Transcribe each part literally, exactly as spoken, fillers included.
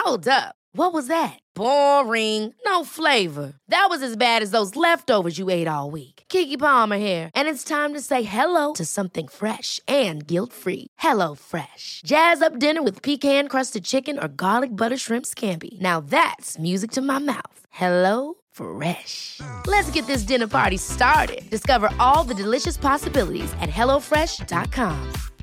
Hold up. What was that? Boring. No flavor. That was as bad as those leftovers you ate all week. Keke Palmer here, and it's time to say hello to something fresh and guilt-free. Hello Fresh. Jazz up dinner with pecan-crusted chicken or garlic butter shrimp scampi. Now that's music to my mouth. Hello Fresh. Let's get this dinner party started. Discover all the delicious possibilities at hello fresh dot com.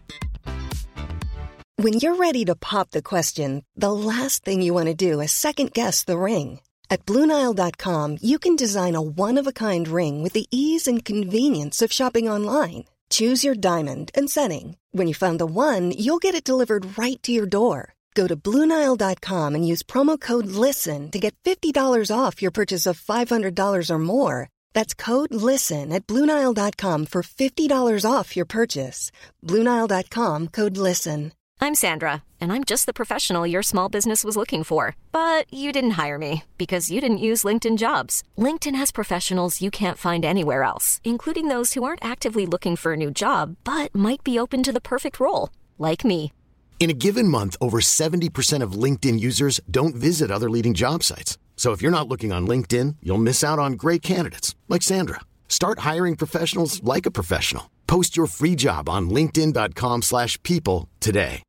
When you're ready to pop the question, the last thing you want to do is second-guess the ring. At Blue Nile dot com, you can design a one-of-a-kind ring with the ease and convenience of shopping online. Choose your diamond and setting. When you find the one, you'll get it delivered right to your door. Go to Blue Nile dot com and use promo code LISTEN to get fifty dollars off your purchase of five hundred dollars or more. That's code LISTEN at Blue Nile dot com for fifty dollars off your purchase. Blue Nile dot com, code LISTEN. I'm Sandra, and I'm just the professional your small business was looking for. But you didn't hire me because you didn't use LinkedIn Jobs. LinkedIn has professionals you can't find anywhere else, including those who aren't actively looking for a new job, but might be open to the perfect role, like me. In a given month, over seventy percent of LinkedIn users don't visit other leading job sites. So if you're not looking on LinkedIn, you'll miss out on great candidates like Sandra. Start hiring professionals like a professional. Post your free job on linkedin dot com slash people today.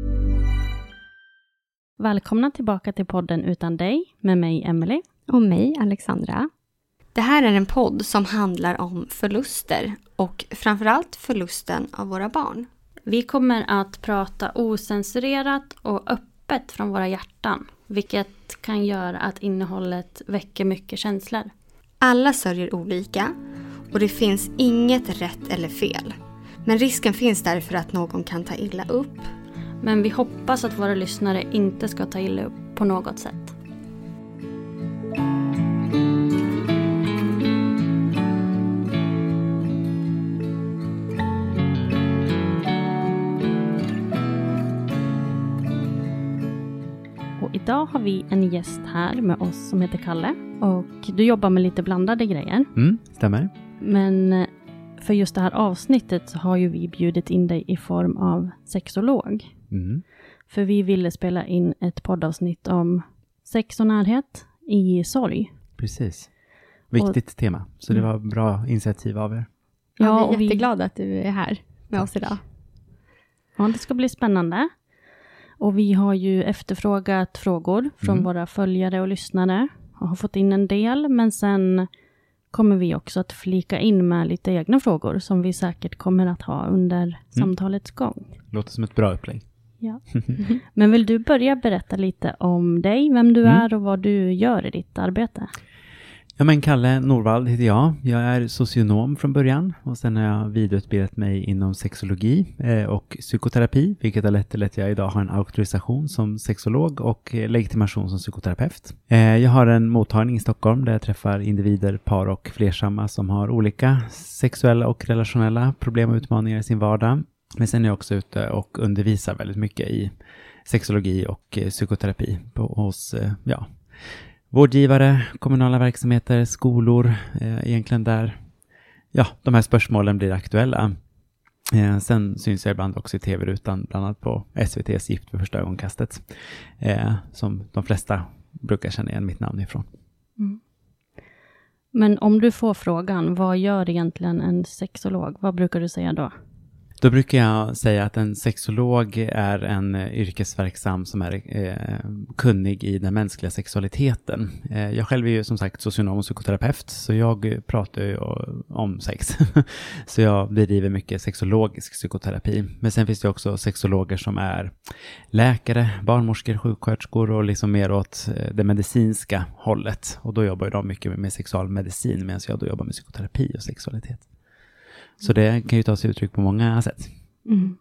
Välkomna tillbaka till podden Utan dig med mig Emily och mig Alexandra. Det här är en podd som handlar om förluster och framförallt förlusten av våra barn. Vi kommer att prata osensurerat och öppet från våra hjärtan, vilket kan göra att innehållet väcker mycket känslor. Alla sörjer olika och det finns inget rätt eller fel. Men risken finns därför att någon kan ta illa upp. Men vi hoppas att våra lyssnare inte ska ta illa upp på något sätt. Och idag har vi en gäst här med oss som heter Kalle. Och du jobbar med lite blandade grejer. Mm, stämmer. Men för just det här avsnittet så har ju vi bjudit in dig i form av sexolog. Mm. För vi ville spela in ett poddavsnitt om sex och närhet i sorg. Precis. Viktigt och, tema. Så det var bra initiativ av er. Ja, ja, vi är och jätteglada vi, att du är här med tack. oss idag. Ja, det ska bli spännande. Och vi har ju efterfrågat frågor från mm. våra våra följare och lyssnare. Och har fått in en del, men sen kommer vi också att flika in med lite egna frågor som vi säkert kommer att ha under mm. samtalets gång. Låter som ett bra upplägg. Ja. Men vill du börja berätta lite om dig, vem du mm. är och vad du gör i ditt arbete? Ja, men Kalle Norvald heter jag. Jag är socionom från början och sen har jag vidareutbildat mig inom sexologi eh, och psykoterapi, vilket har lett till att jag idag har en auktorisation som sexolog och eh, legitimation som psykoterapeut. Eh, jag har en mottagning i Stockholm där jag träffar individer, par och flersamma som har olika sexuella och relationella problem och utmaningar i sin vardag. Men sen är jag också ute och undervisar väldigt mycket i sexologi och eh, psykoterapi på, hos, eh, ja... vårdgivare, kommunala verksamheter, skolor, eh, egentligen där ja, de här spörsmålen blir aktuella. Eh, sen syns jag ibland också i tv-rutan, bland annat på S V T:s Gift för första ögonkastet, eh, som de flesta brukar känna igen mitt namn ifrån. Mm. Men om du får frågan, vad gör egentligen en sexolog? Vad brukar du säga då? Då brukar jag säga att en sexolog är en yrkesverksam som är eh, kunnig i den mänskliga sexualiteten. Eh, jag själv är ju som sagt socionom och psykoterapeut, så jag pratar ju om sex. Så jag bedriver mycket sexologisk psykoterapi. Men sen finns det också sexologer som är läkare, barnmorskor, sjuksköterskor och liksom mer åt det medicinska hållet. Och då jobbar ju de mycket med sexualmedicin medan jag då jobbar med psykoterapi och sexualitet. Så det kan ju ta sig uttryck på många sätt. Mm.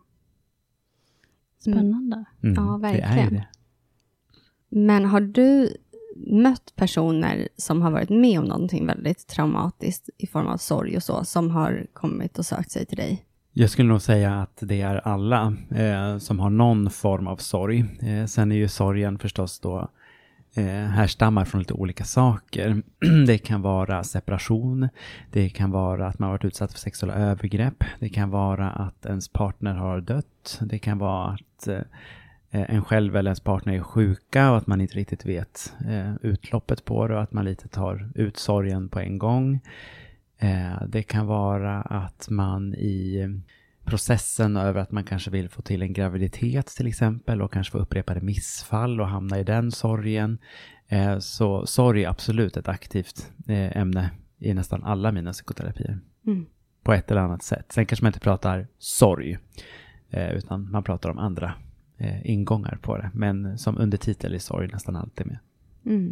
Spännande. Mm, ja, verkligen. Det är det. Men har du mött personer som har varit med om någonting väldigt traumatiskt i form av sorg och så, som har kommit och sökt sig till dig? Jag skulle nog säga att det är alla eh, som har någon form av sorg. Eh, sen är ju sorgen förstås då eh, härstammar från lite olika saker. Det kan vara separation, det kan vara att man har varit utsatt för sexuella övergrepp, det kan vara att ens partner har dött, det kan vara att eh, eh, en själv eller ens partner är sjuka och att man inte riktigt vet eh, utloppet på det och att man lite tar ut sorgen på en gång. Eh, det kan vara att man i processen över att man kanske vill få till en graviditet till exempel och kanske få upprepade missfall och hamna i den sorgen. Eh, så sorg är absolut ett aktivt eh, ämne i nästan alla mina psykoterapier. Mm. På ett eller annat sätt. Sen kanske man inte pratar sorg eh, utan man pratar om andra eh, ingångar på det. Men som undertitel är sorg nästan alltid med. Mm.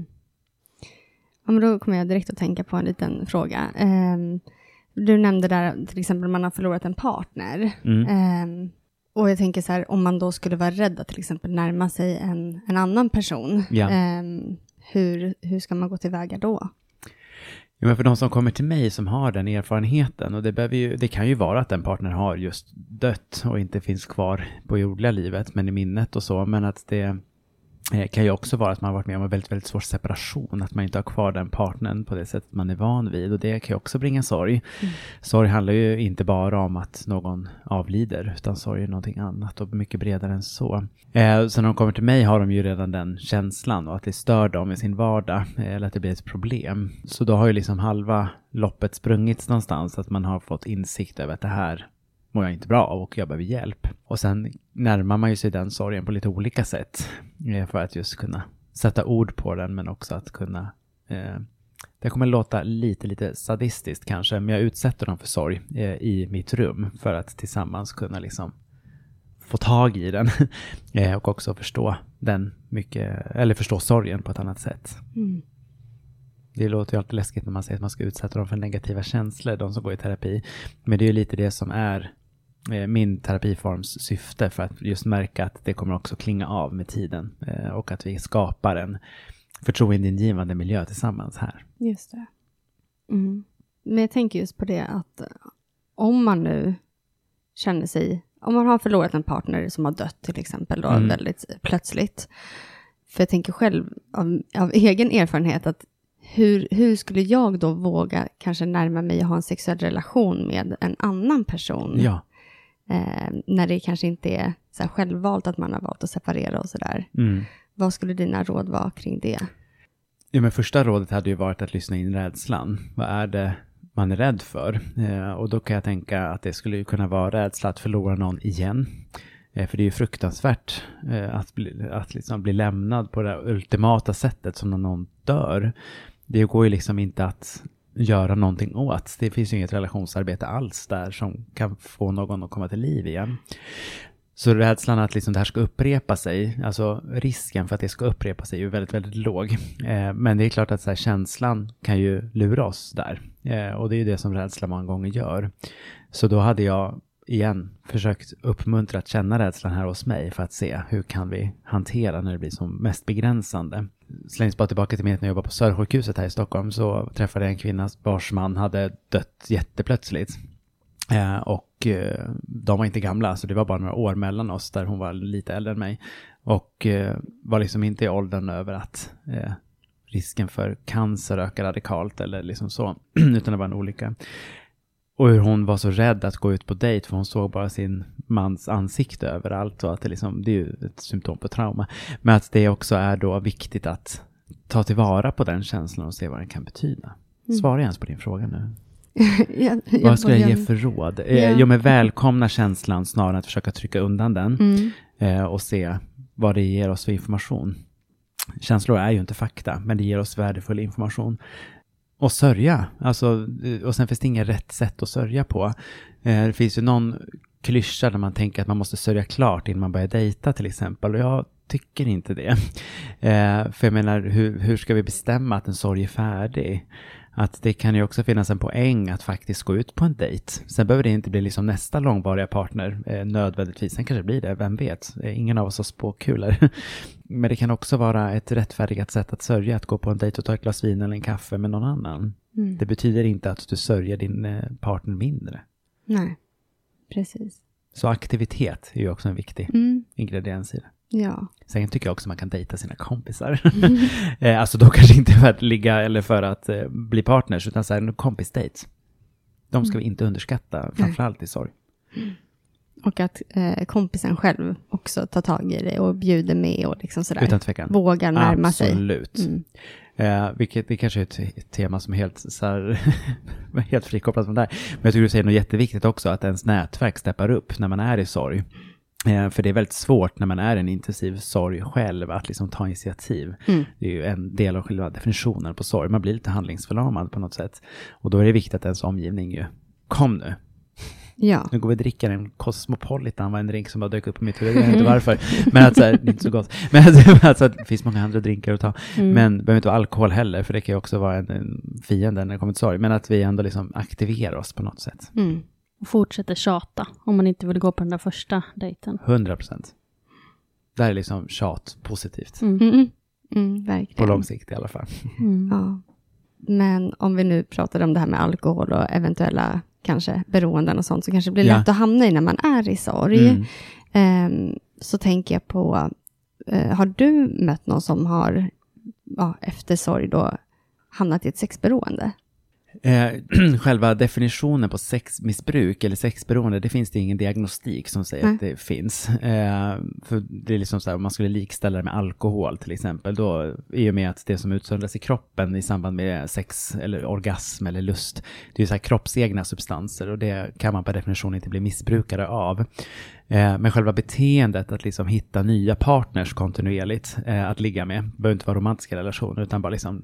Ja, men då kommer jag direkt att tänka på en liten fråga. Um, du nämnde där till exempel man har förlorat en partner. Mm. Um, och jag tänker så här, om man då skulle vara rädd att till exempel närma sig en, en annan person. Ja. Um, hur, hur ska man gå tillväga då? Jo, men för de som kommer till mig som har den erfarenheten, och det, behöver ju, det kan ju vara att den partner har just dött och inte finns kvar på jordliga livet men i minnet och så, men att det eh, kan ju också vara att man har varit med om en väldigt, väldigt svår separation, att man inte har kvar den partnern på det sättet man är van vid, och det kan ju också bringa sorg. Mm. Sorg handlar ju inte bara om att någon avlider, utan sorg är någonting annat och mycket bredare än så. Eh, så när de kommer till mig har de ju redan den känslan och att det stör dem i sin vardag eh, eller att det blir ett problem. Så då har ju liksom halva loppet sprungits någonstans, att man har fått insikt över att det här mår jag inte bra av och jag behöver hjälp. Och sen närmar man ju sig den sorgen på lite olika sätt eh, för att just kunna sätta ord på den, men också att kunna eh, det kommer låta lite lite sadistiskt kanske, men jag utsätter dem för sorg eh, i mitt rum för att tillsammans kunna liksom få tag i den eh, och också förstå den mycket, eller förstå sorgen på ett annat sätt. Mm. Det låter ju alltid läskigt när man säger att man ska utsätta dem för negativa känslor, de som går i terapi. Men det är ju lite det som är eh, min terapiforms syfte, för att just märka att det kommer också klinga av med tiden eh, och att vi skapar en förtroendeingivande miljö tillsammans här. Just det. Mm. Men jag tänker just på det att om man nu känner sig, om man har förlorat en partner som har dött till exempel då, mm. väldigt plötsligt. För jag tänker själv av, av egen erfarenhet att hur, hur skulle jag då våga kanske närma mig och ha en sexuell relation med en annan person? Ja. Eh, när det kanske inte är så här självvalt att man har valt att separera och sådär. Mm. Vad skulle dina råd vara kring det? Ja, men första rådet hade ju varit att lyssna in rädslan. Vad är det man är rädd för? Eh, och då kan jag tänka att det skulle ju kunna vara rädsla att förlora någon igen. Eh, för det är ju fruktansvärt eh, att, bli, att liksom bli lämnad på det ultimata sättet som när någon dör. Det går ju liksom inte att göra någonting åt. Det finns ju inget relationsarbete alls där som kan få någon att komma till liv igen. Så rädslan att liksom det här ska upprepa sig, alltså risken för att det ska upprepa sig är ju väldigt, väldigt låg. Eh, men det är klart att så här, känslan kan ju lura oss där. Eh, och det är ju det som rädslan många gånger gör. Så då hade jag igen försökt uppmuntra att känna rädslan här hos mig för att se hur kan vi hantera när det blir som mest begränsande. Slängs bara tillbaka till mig när jag jobbade på Södersjukhuset här i Stockholm, så träffade jag en kvinna vars man hade dött jätteplötsligt. Eh, och eh, de var inte gamla, så det var bara några år mellan oss där hon var lite äldre än mig. Och eh, var liksom inte i åldern över att eh, risken för cancer ökar radikalt eller liksom så, utan det var en olycka. Och hur hon var så rädd att gå ut på dejt för hon såg bara sin mans ansikte överallt. Och att det, liksom, det är ju ett symptom på trauma. Men att det också är då viktigt att ta tillvara på den känslan och se vad den kan betyda. Mm. Svara ens på din fråga nu. jag, jag vad skulle jag ge för råd? Ja. Jo, men välkomna känslan snarare än att försöka trycka undan den. Mm. Eh, och se vad det ger oss för information. Känslor är ju inte fakta, men det ger oss värdefull information. Och sörja. Alltså, och sen finns det inget rätt sätt att sörja på. Eh, det finns ju någon klyscha där man tänker att man måste sörja klart innan man börjar dejta till exempel. Och jag tycker inte det. Eh, för jag menar, hur, hur ska vi bestämma att en sorg är färdig? Att det kan ju också finnas en poäng att faktiskt gå ut på en dejt. Sen behöver det inte bli liksom nästa långvariga partner eh, nödvändigtvis. Sen kanske det blir det, vem vet. Eh, ingen av oss har spåkulor. Men det kan också vara ett rättfärdigat sätt att sörja. Att gå på en dejt och ta ett glas vin eller en kaffe med någon annan. Mm. Det betyder inte att du sörjer din eh, partner mindre. Nej, precis. Så aktivitet är ju också en viktig mm. ingrediens i det. Ja. Sen tycker jag också att man kan dejta sina kompisar. Mm. eh, alltså då kanske inte för att ligga eller för att eh, bli partners, utan så här en kompisdejt. De ska mm. vi inte underskatta, framförallt i sorg. Mm. Och att eh, kompisen själv också tar tag i det och bjuder med och liksom sådär. Utan tvekan. Vågar närma Absolut. sig. Mm. Eh, vilket det kanske är ett, ett tema som är helt, så här, helt frikopplat från det här. Men jag tycker du säger något jätteviktigt också, att ens nätverk steppar upp när man är i sorg. Eh, för det är väldigt svårt när man är en intensiv sorg själv att liksom ta initiativ. Mm. Det är ju en del av själva definitionen på sorg. Man blir lite handlingsförlamad på något sätt. Och då är det viktigt att ens omgivning ju, kom nu. Ja. Nu går vi och dricker en Cosmopolitan, var en drink som bara dök upp på mitt huvud. Jag vet inte varför. Men att så här, det är inte så gott. Men alltså, det finns många andra drinkar att ta. Mm. Men det behöver inte vara alkohol heller, för det kan ju också vara en, en fiende när det kommer till sorg. Men att vi ändå liksom aktiverar oss på något sätt. Mm. Och fortsätter tjata om man inte vill gå på den där första dejten. hundra procent. Det här är liksom tjat positivt. Mm. Mm. Mm, verkligen. På lång sikt i alla fall. Mm. Ja. Men om vi nu pratar om det här med alkohol och eventuella kanske beroenden och sånt, så kanske det blir ja. lätt att hamna i när man är i sorg. Mm. Um, så tänker jag på, uh, har du mött någon som har uh, efter sorg då hamnat i ett sexberoende? Eh, själva definitionen på sexmissbruk eller sexberoende, det finns det ingen diagnostik som säger Nej. att det finns. Eh, för det är liksom så här, om man skulle likställa det med alkohol till exempel, då i och med att det som utsöndras i kroppen i samband med sex eller orgasm eller lust, det är ju så här kroppsegna substanser, och det kan man per definition inte bli missbrukare av. Eh, men själva beteendet att liksom hitta nya partners kontinuerligt eh, att ligga med, behöver inte vara romantiska relationer, utan bara liksom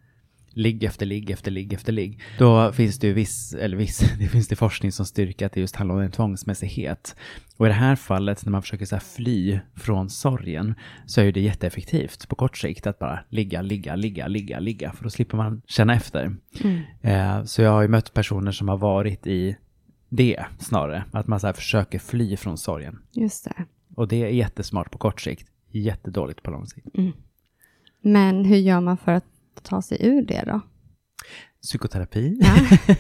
ligg efter ligg efter ligg efter ligg. Då finns det ju viss, eller viss, det finns det forskning som styrker att det just handlar om en tvångsmässighet. Och i det här fallet, när man försöker så här fly från sorgen, så är det jätteeffektivt på kort sikt att bara ligga, ligga, ligga, ligga, ligga. För då slipper man känna efter. Mm. Eh, så jag har ju mött personer som har varit i det snarare. Att man så här försöker fly från sorgen. Just det. Och det är jättesmart på kort sikt. Jättedåligt på lång sikt. Mm. Men hur gör man för att ta sig ur det då? Psykoterapi. Ja.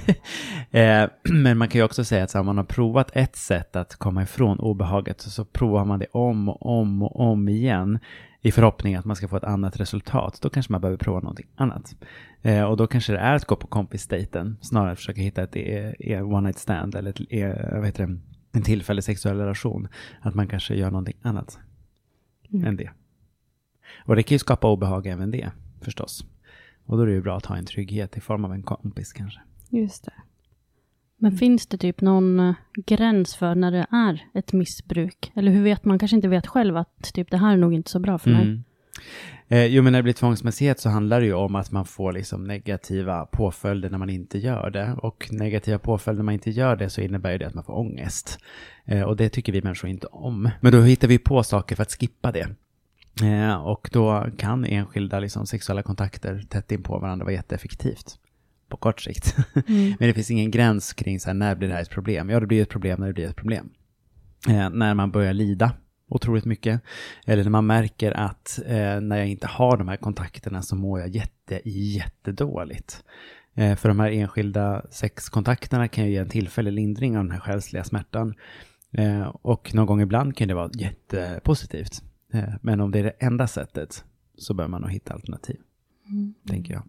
eh, men man kan ju också säga att så här, man har provat ett sätt att komma ifrån obehaget, så, så provar man det om och om och om igen i förhoppning att man ska få ett annat resultat. Då kanske man behöver prova någonting annat. Eh, och då kanske det är att gå på kompisdejten snarare att försöka hitta ett e- one night stand eller ett, e- vad heter det, en tillfällig sexuell relation. Att man kanske gör någonting annat mm. än det. Och det kan ju skapa obehag även det, förstås. Och då är det ju bra att ha en trygghet i form av en kompis kanske. Just det. Men mm. finns det typ någon gräns för när det är ett missbruk? Eller hur vet man? Kanske inte vet själv att typ det här är nog inte så bra för mig. Mm. Eh, jo, men när det blir tvångsmässighet så handlar det ju om att man får liksom negativa påföljder när man inte gör det. Och negativa påföljder när man inte gör det så innebär det att man får ångest. Eh, och det tycker vi människor inte om. Men då hittar vi på saker för att skippa det. Eh, och då kan enskilda liksom, sexuella kontakter tätt in på varandra vara jätteeffektivt på kort sikt. Mm. Men det finns ingen gräns kring så här, när blir det här ett problem? Ja, det blir ett problem när det blir ett problem. Eh, när man börjar lida otroligt mycket. Eller när man märker att eh, när jag inte har de här kontakterna så mår jag jätte, jättedåligt. Eh, för de här enskilda sexkontakterna kan ju ge en tillfällig lindring av den här själsliga smärtan. Eh, och någon gång ibland kan det vara jättepositivt. Men om det är det enda sättet så bör man nog hitta alternativ, mm. tänker jag.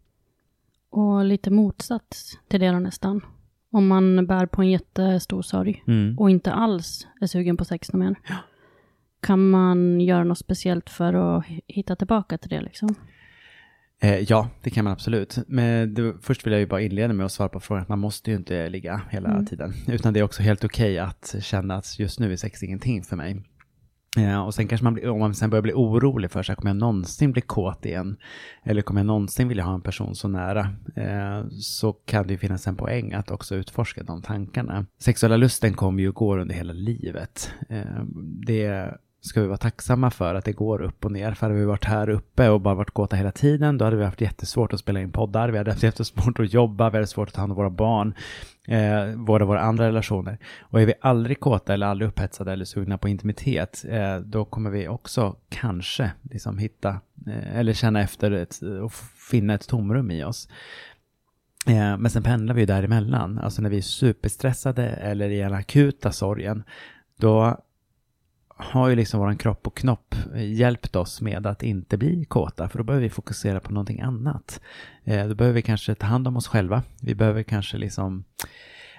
Och lite motsats till det då nästan. Om man bär på en jättestor sorg mm. och inte alls är sugen på sex mer. Ja. Kan man göra något speciellt för att hitta tillbaka till det liksom? Eh, ja, det kan man absolut. Men det, först vill jag ju bara inleda med att svara på frågan att man måste ju inte ligga hela mm. tiden. Utan det är också helt okej att känna att just nu är sex ingenting för mig. Ja, och sen kanske man blir, om man sen börjar bli orolig för sig, kommer jag någonsin bli kåt igen? Eller kommer jag någonsin vilja ha en person så nära? Eh, så kan det ju finnas en poäng att också utforska de tankarna. Sexuella lusten kommer ju och går under hela livet. Eh, det ska vi vara tacksamma för att det går upp och ner. För hade vi varit här uppe och bara varit kåta hela tiden, då hade vi haft jättesvårt att spela in poddar. Vi hade haft jättesvårt att jobba, vi hade svårt att ta hand om våra barn. Eh, våra, våra andra relationer. Och är vi aldrig kåta eller aldrig upphetsade eller sugna på intimitet, eh, då kommer vi också kanske liksom hitta eh, eller känna efter ett, och finna ett tomrum i oss. Eh, men sen pendlar vi ju däremellan. Alltså när vi är superstressade eller i en akuta sorgen, då har ju liksom våran kropp och knopp hjälpt oss med att inte bli kåta. För då behöver vi fokusera på någonting annat. Eh, då behöver vi kanske ta hand om oss själva. Vi behöver kanske liksom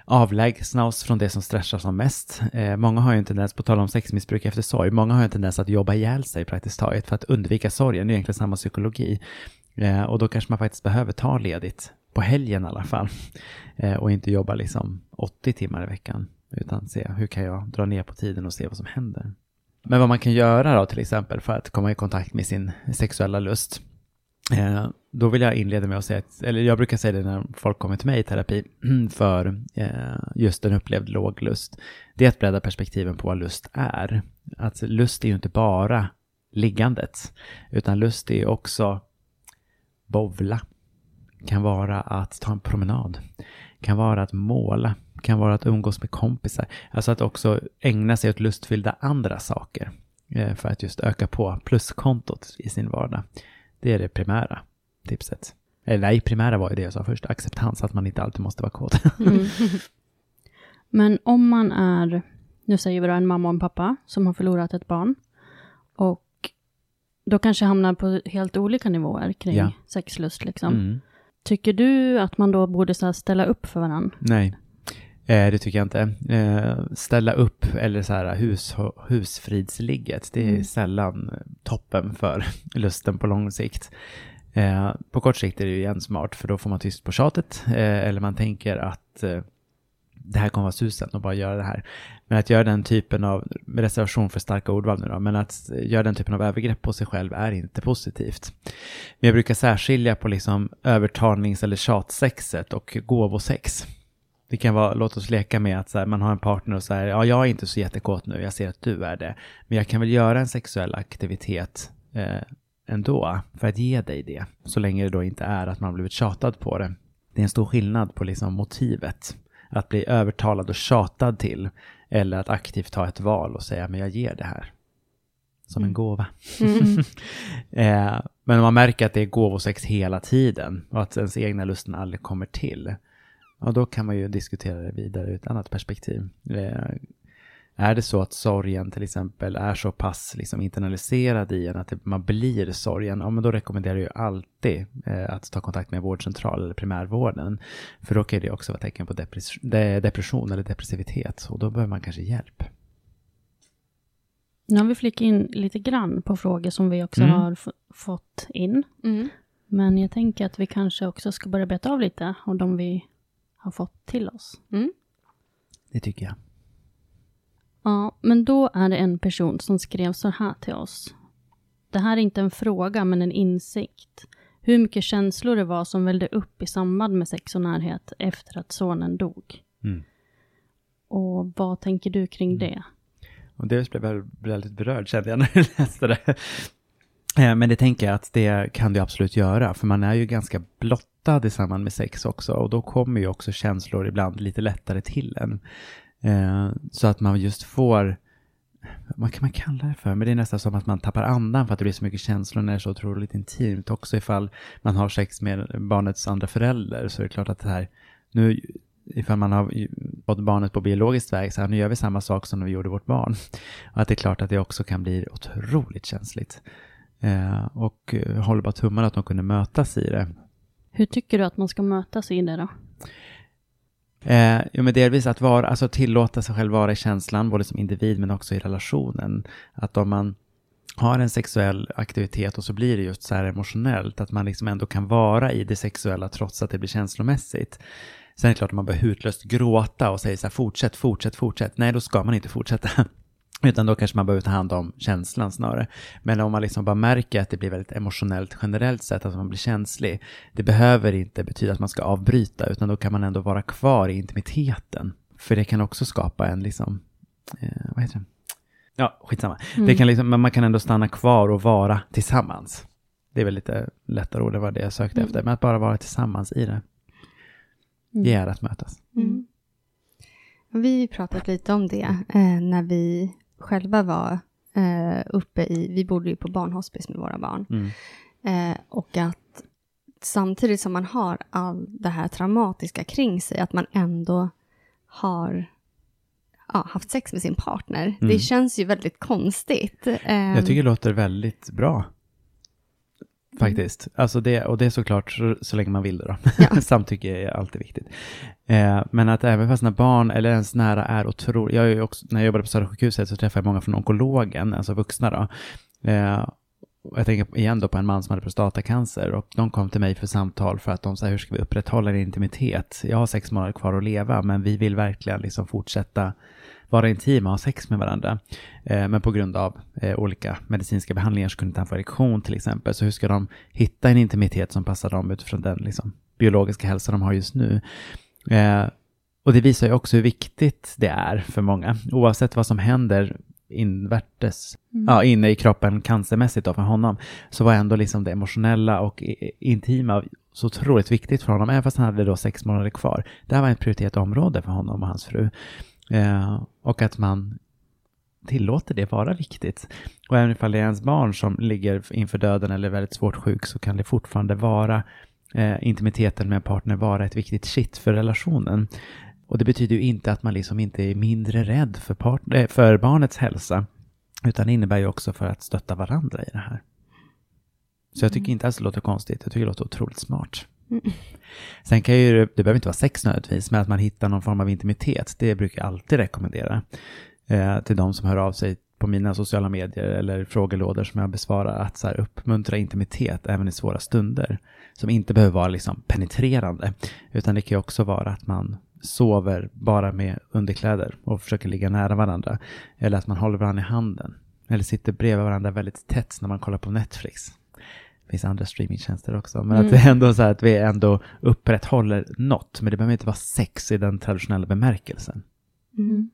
avlägsna oss från det som stressar som mest. Eh, många har ju en tendens, på tal om sexmissbruk efter sorg, många har ju en tendens att jobba ihjäl sig praktiskt taget för att undvika sorgen. Det är egentligen samma psykologi. Eh, och då kanske man faktiskt behöver ta ledigt på helgen i alla fall. Eh, och inte jobba liksom åttio timmar i veckan, utan se hur kan jag dra ner på tiden och se vad som händer. Men vad man kan göra då till exempel för att komma i kontakt med sin sexuella lust. Eh, då vill jag inleda med att säga, att, eller jag brukar säga det när folk kommer till mig i terapi för eh, just en upplevd låg lust. Det är att bredda perspektiven på vad lust är. Att lust är ju inte bara liggandet, utan lust är också bovla. Kan vara att ta en promenad. Kan vara att måla. Kan vara att umgås med kompisar. Alltså att också ägna sig åt lustfyllda andra saker. Eh, för att just öka på pluskontot i sin vardag. Det är det primära tipset. Eller nej, primära var ju det jag sa först. Acceptans, att man inte alltid måste vara kåt. Mm. Men om man är, nu säger vi då en mamma och en pappa som har förlorat ett barn. Och då kanske hamnar på helt olika nivåer kring ja. sexlust liksom. Mm. Tycker du att man då borde så här ställa upp för varandra? Nej, eh, det tycker jag inte. Eh, ställa upp eller så här hus, husfridsligget, det är mm. sällan toppen för lusten på lång sikt. Eh, på kort sikt är det ju igen smart, för då får man tyst på tjatet. Eh, eller man tänker att eh, det här kommer vara susen och bara göra det här. Men att göra den typen av, med reservation för starka ordval nu då, men att göra den typen av övergrepp på sig själv är inte positivt. Men jag brukar särskilja på liksom övertalnings- eller tjatsexet och gåvosex. Det kan vara, låt oss leka med att så här, man har en partner och så här, ja jag är inte så jättekåt nu, jag ser att du är det. Men jag kan väl göra en sexuell aktivitet eh, ändå för att ge dig det. Så länge det då inte är att man har blivit tjatad på det. Det är en stor skillnad på liksom motivet. Att bli övertalad och tjatad till. Eller att aktivt ta ett val och säga, men jag ger det här. Som en gåva. Mm. eh, men om man märker att det är gåvosex hela tiden. Och att ens egna lusten aldrig kommer till. Och då kan man ju diskutera det vidare ur ett annat perspektiv. Eh, är det så att sorgen till exempel är så pass liksom internaliserad i en att det, man blir sorgen, ja, men då rekommenderar jag ju alltid eh, att ta kontakt med vårdcentral eller primärvården. För då kan det också vara tecken på depress- de- depression eller depressivitet, och då behöver man kanske hjälp. Nu har vi flickat in lite grann på frågor som vi också mm. har f- fått in. Mm. Men jag tänker att vi kanske också ska börja beta av lite av de vi har fått till oss. Mm. Det tycker jag. Ja, men då är det en person som skrev så här till oss. Det här är inte en fråga, men en insikt. Hur mycket känslor det var som vällde upp i samband med sex och närhet efter att sonen dog. Mm. Och vad tänker du kring mm. det? Och det blev jag väldigt berörd, kände jag när jag läste det. Men det tänker jag att det kan du absolut göra. För man är ju ganska blottad i samband med sex också. Och då kommer ju också känslor ibland lite lättare till en. Eh, så att man just får, vad kan man kalla det för? Men det är nästan som att man tappar andan för att det blir så mycket känslor när det är så otroligt intimt. Också ifall man har sex med barnets andra förälder, så är det klart att det här, nu ifall man har fått barnet på biologiskt väg, så här, nu gör vi samma sak som när vi gjorde vårt barn. Och att det är klart att det också kan bli otroligt känsligt. Eh, och jag håller bara tummarna att de kunde mötas i det. Hur tycker du att man ska mötas i det då? Eh, jo, men delvis att vara, alltså tillåta sig själv vara i känslan, både som individ men också i relationen. Att om man har en sexuell aktivitet och så blir det just så här emotionellt, att man liksom ändå kan vara i det sexuella trots att det blir känslomässigt. Sen är det klart att man behöver hutlöst gråta och säga så här, fortsätt, fortsätt, fortsätt. Nej, då ska man inte fortsätta. Utan då kanske man behöver ta hand om känslan snarare. Men om man liksom bara märker att det blir väldigt emotionellt generellt sett, att man blir känslig. Det behöver inte betyda att man ska avbryta, utan då kan man ändå vara kvar i intimiteten. För det kan också skapa en liksom, eh, vad heter det? Ja, skitsamma. Mm. Det kan liksom, men man kan ändå stanna kvar och vara tillsammans. Det är väl lite lättare ord, det var det jag sökte mm. efter. Men att bara vara tillsammans i det. Det är att mötas. Mm. Vi pratat lite om det eh, när vi själva var eh, uppe i, vi bodde ju på barnhospice med våra barn. Mm. Eh, och att samtidigt som man har all det här traumatiska kring sig, att man ändå har ja, haft sex med sin partner. Mm. Det känns ju väldigt konstigt. Eh, Jag tycker det låter väldigt bra. Faktiskt. Alltså det, och det är såklart så, så länge man vill det då. Ja. Samtycke är alltid viktigt. Eh, men att även fast när barn eller ens nära är otroligt... Jag är ju också, när jag jobbade på Södra sjukhuset så träffade jag många från onkologen, alltså vuxna då. Eh, jag tänker igen då på en man som hade prostatacancer och de kom till mig för samtal för att de sa, hur ska vi upprätthålla en intimitet? Jag har sex månader kvar att leva, men vi vill verkligen liksom fortsätta vara intima och ha sex med varandra. Eh, men på grund av eh, olika medicinska behandlingar så kunde inte han få erektion till exempel. Så hur ska de hitta en intimitet som passar dem utifrån den liksom, biologiska hälsa de har just nu? Eh, och det visar ju också hur viktigt det är för många. Oavsett vad som händer invärtes, mm. ja, inne i kroppen cancermässigt då för honom, så var ändå liksom det emotionella och intima så otroligt viktigt för honom, även fast han hade då sex månader kvar. Det här var ett prioriterat område för honom och hans fru. Eh, och att man tillåter det vara viktigt. Och även ifall det är ens barn som ligger inför döden eller är väldigt svårt sjuk, så kan det fortfarande vara eh, intimiteten med en partner vara ett viktigt shit för relationen. Och det betyder ju inte att man liksom inte är mindre rädd för, part- för barnets hälsa, utan det innebär ju också för att stötta varandra i det här. Så jag tycker inte alls det låter konstigt. Jag tycker det låter otroligt smart. Mm. Sen kan ju, det behöver inte vara sex nödvändigtvis, men att man hittar någon form av intimitet, det brukar jag alltid rekommendera eh, till de som hör av sig på mina sociala medier eller frågelådor som jag besvarar, att så här, uppmuntra intimitet även i svåra stunder, som inte behöver vara liksom penetrerande, utan det kan ju också vara att man sover bara med underkläder och försöker ligga nära varandra, eller att man håller varandra i handen eller sitter bredvid varandra väldigt tätt när man kollar på Netflix. Det finns andra streamingtjänster också, men mm. att vi ändå så här, att vi ändå upprätthåller något, men det behöver inte vara sex i den traditionella bemärkelsen. Mm.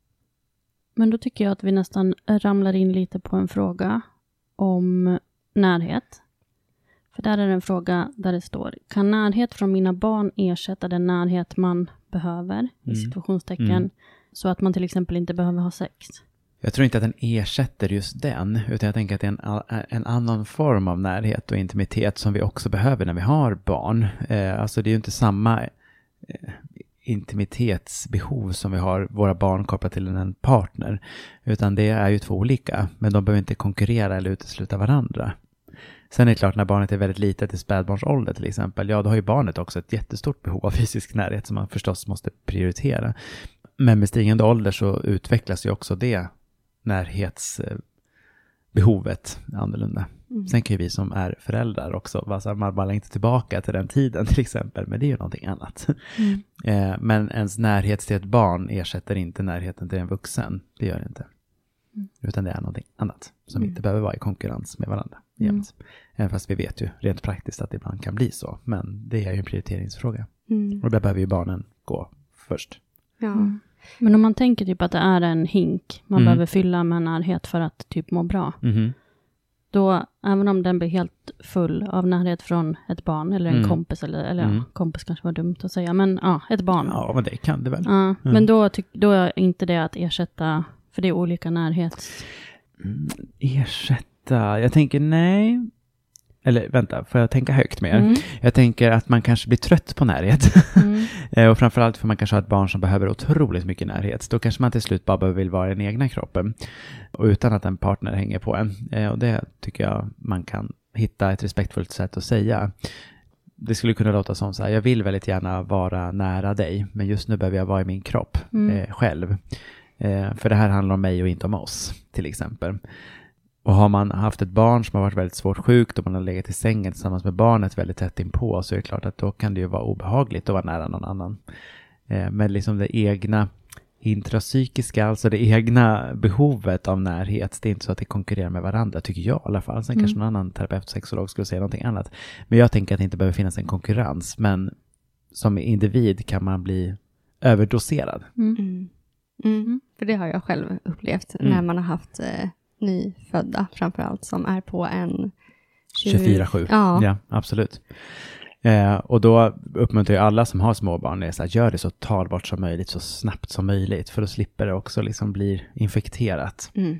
Men då tycker jag att vi nästan ramlar in lite på en fråga om närhet. För där är det en fråga där det står: kan närhet från mina barn ersätta den närhet man behöver, mm. i situationstecken, mm. så att man till exempel inte behöver ha sex? Jag tror inte att den ersätter just den, utan jag tänker att det är en, en annan form av närhet och intimitet som vi också behöver när vi har barn. Eh, alltså det är ju inte samma eh, intimitetsbehov som vi har våra barn kopplat till en partner, utan det är ju två olika, men de behöver inte konkurrera eller utesluta varandra. Sen är det klart, när barnet är väldigt litet i spädbarnsålder till exempel, ja då har ju barnet också ett jättestort behov av fysisk närhet som man förstås måste prioritera. Men med stigande ålder så utvecklas ju också det närhetsbehovet annorlunda. Mm. Sen kan ju vi som är föräldrar också, alltså man bara inte tillbaka till den tiden till exempel, men det är ju någonting annat. Mm. eh, men ens närhet till ett barn ersätter inte närheten till en vuxen, det gör det inte. Mm. Utan det är någonting annat som mm. inte behöver vara i konkurrens med varandra. Mm. Även fast vi vet ju rent praktiskt att det ibland kan bli så, men det är ju en prioriteringsfråga. Mm. Och där behöver ju barnen gå först. Ja. Mm. Men om man tänker typ att det är en hink man mm. behöver fylla med närhet för att typ må bra. Mm. Då, även om den blir helt full av närhet från ett barn eller en mm. kompis, eller, eller mm. ja, kompis kanske var dumt att säga, men ja, ett barn. Ja, men det kan det väl. Ja, mm. Men då, tyck, då är inte det att ersätta, för det är olika närhets... Mm, ersätta, jag tänker nej... Eller vänta, får jag tänka högt mer? Mm. Jag tänker att man kanske blir trött på närhet. Mm. Och framförallt för man kanske har ett barn som behöver otroligt mycket närhet. Då kanske man till slut bara vill vara i den egna kroppen. Och utan att en partner hänger på en. Och det tycker jag man kan hitta ett respektfullt sätt att säga. Det skulle kunna låta som så här: jag vill väldigt gärna vara nära dig, men just nu behöver jag vara i min kropp mm. eh, själv. Eh, för det här handlar om mig och inte om oss, till exempel. Och har man haft ett barn som har varit väldigt svårt sjukt och man har legat i sängen tillsammans med barnet väldigt tätt inpå, så är det klart att då kan det ju vara obehagligt att vara nära någon annan. Eh, men liksom det egna intrapsykiska, alltså det egna behovet av närhet, det är inte så att det konkurrerar med varandra, tycker jag i alla fall. Sen mm. kanske någon annan terapeut, sexolog skulle säga någonting annat. Men jag tänker att det inte behöver finnas en konkurrens, men som individ kan man bli överdoserad. Mm. Mm. Mm. För det har jag själv upplevt mm. när man har haft... Eh... nyfödda framförallt, som är på en tjugofyra sju. Ja. Ja, absolut. Eh, och då uppmuntrar jag alla som har småbarn är så här, gör det så talbart som möjligt, så snabbt som möjligt, för då slipper det också liksom bli infekterat. Mm.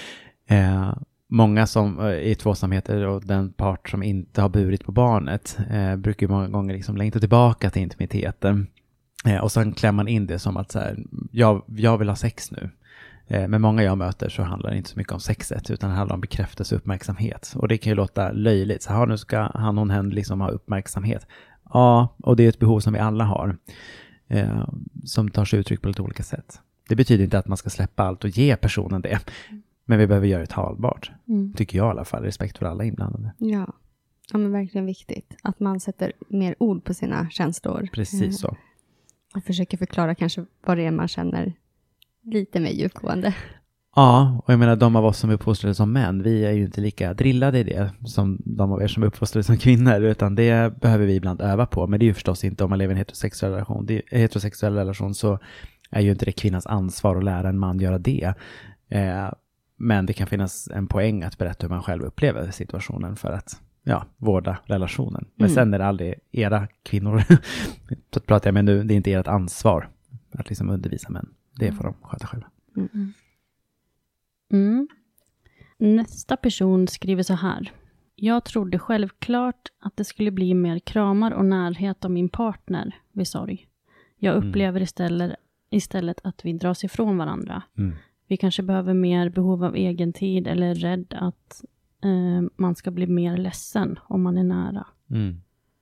Eh, många som eh, i tvåsamheter och den part som inte har burit på barnet eh, brukar ju många gånger liksom längta tillbaka till intimiteten. Eh, och sen klämmer man in det som att så här, jag, jag vill ha sex nu. Eh, men många jag möter så handlar det inte så mycket om sexet, utan det handlar om bekräftelse och uppmärksamhet. Och det kan ju låta löjligt. Så här, nu ska han och hen liksom ha uppmärksamhet. Ja, och det är ett behov som vi alla har. Eh, som tar sig uttryck på lite olika sätt. Det betyder inte att man ska släppa allt och ge personen det. Men vi behöver göra det talbart. Mm. Tycker jag i alla fall. Respekt för alla inblandade. Ja. Ja, men verkligen viktigt. Att man sätter mer ord på sina känslor. Precis mm. så. Och försöker förklara kanske vad det är man känner lite mer djupgående. Ja, och jag menar de av oss som är uppfostrade som män, vi är ju inte lika drillade i det som de av er som är uppfostrade som kvinnor, utan det behöver vi ibland öva på. Men det är ju förstås inte om man lever i en heterosexuell relation. Det är, en heterosexuell relation så är ju inte det kvinnans ansvar att lära en man göra det. Eh, men det kan finnas en poäng att berätta hur man själv upplever situationen för att ja, vårda relationen. Men mm. sen är det aldrig era kvinnor, så pratar jag med nu, det är inte ert ansvar att liksom undervisa män. Det får de sköta själva. Mm. Mm. Nästa person skriver så här. Jag trodde självklart att det skulle bli mer kramar och närhet av min partner vid sorg. Jag upplever mm. istället, istället att vi dras ifrån varandra. Mm. Vi kanske behöver mer behov av egen tid eller är rädd att eh, man ska bli mer ledsen om man är nära. Mm.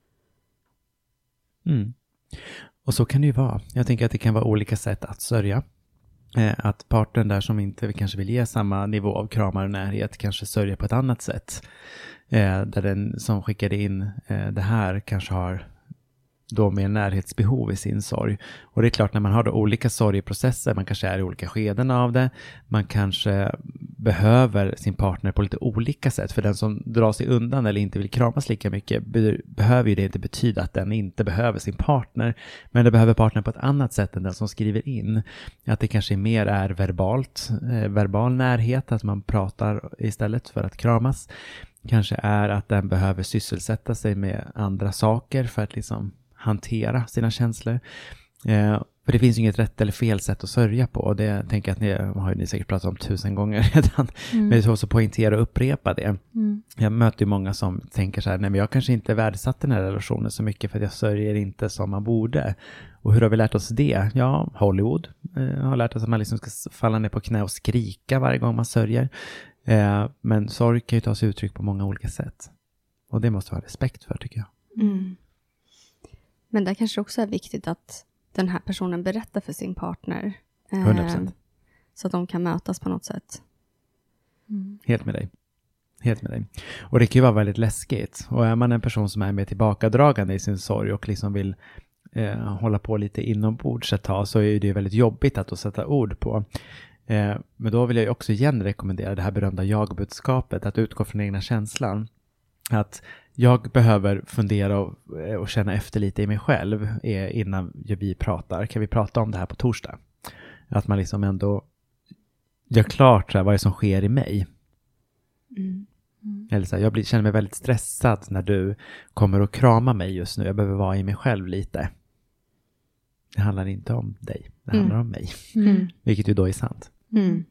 Mm. Och så kan det ju vara. Jag tänker att det kan vara olika sätt att sörja. Eh, att parten där som inte kanske vill ge samma nivå av kramar och närhet kanske sörjer på ett annat sätt. Eh, där den som skickade in eh, det här kanske har då mer närhetsbehov i sin sorg. Och det är klart när man har då olika sorgprocesser, man kanske är i olika skeden av det, man kanske behöver sin partner på lite olika sätt. För den som drar sig undan eller inte vill kramas lika mycket be- behöver ju det inte betyda att den inte behöver sin partner. Men det behöver partnern på ett annat sätt än den som skriver in. Att det kanske mer är verbalt, eh, verbal närhet, att man pratar istället för att kramas. Kanske är att den behöver sysselsätta sig med andra saker för att liksom hantera sina känslor. Eh, för det finns ju inget rätt eller fel sätt att sörja på. Och det tänker jag att ni har ju ni säkert pratat om tusen gånger redan. Mm. Men det är också poängtera och upprepa det. Mm. Jag möter ju många som tänker så här, nej men jag kanske inte värdesatt den här relationen så mycket för att jag sörjer inte som man borde. Och hur har vi lärt oss det? Ja, Hollywood eh, har lärt oss att man liksom ska falla ner på knä och skrika varje gång man sörjer. Eh, men sorg kan ju ta sig uttryck på många olika sätt. Och det måste vi ha respekt för tycker jag. Mm. Men det kanske också är viktigt att den här personen berättar för sin partner. Eh, hundra procent. Så att de kan mötas på något sätt. Mm. Helt med dig. Helt med dig. Och det kan ju vara väldigt läskigt. Och är man en person som är mer tillbakadragande i sin sorg och liksom vill eh, hålla på lite inombords ett tag, så är det ju väldigt jobbigt att då sätta ord på. Eh, men då vill jag ju också igen rekommendera det här berömda jag-budskapet, att utgå från egna känslan. Att jag behöver fundera och, och känna efter lite i mig själv eh, innan vi pratar. Kan vi prata om det här på torsdag? Att man liksom ändå gör klart så här, vad det är som sker i mig. Mm. Mm. Eller så här, jag blir, känner mig väldigt stressad när du kommer och kramar mig just nu. Jag behöver vara i mig själv lite. Det handlar inte om dig. Det mm. handlar om mig. Mm. Vilket ju då är sant. Mm.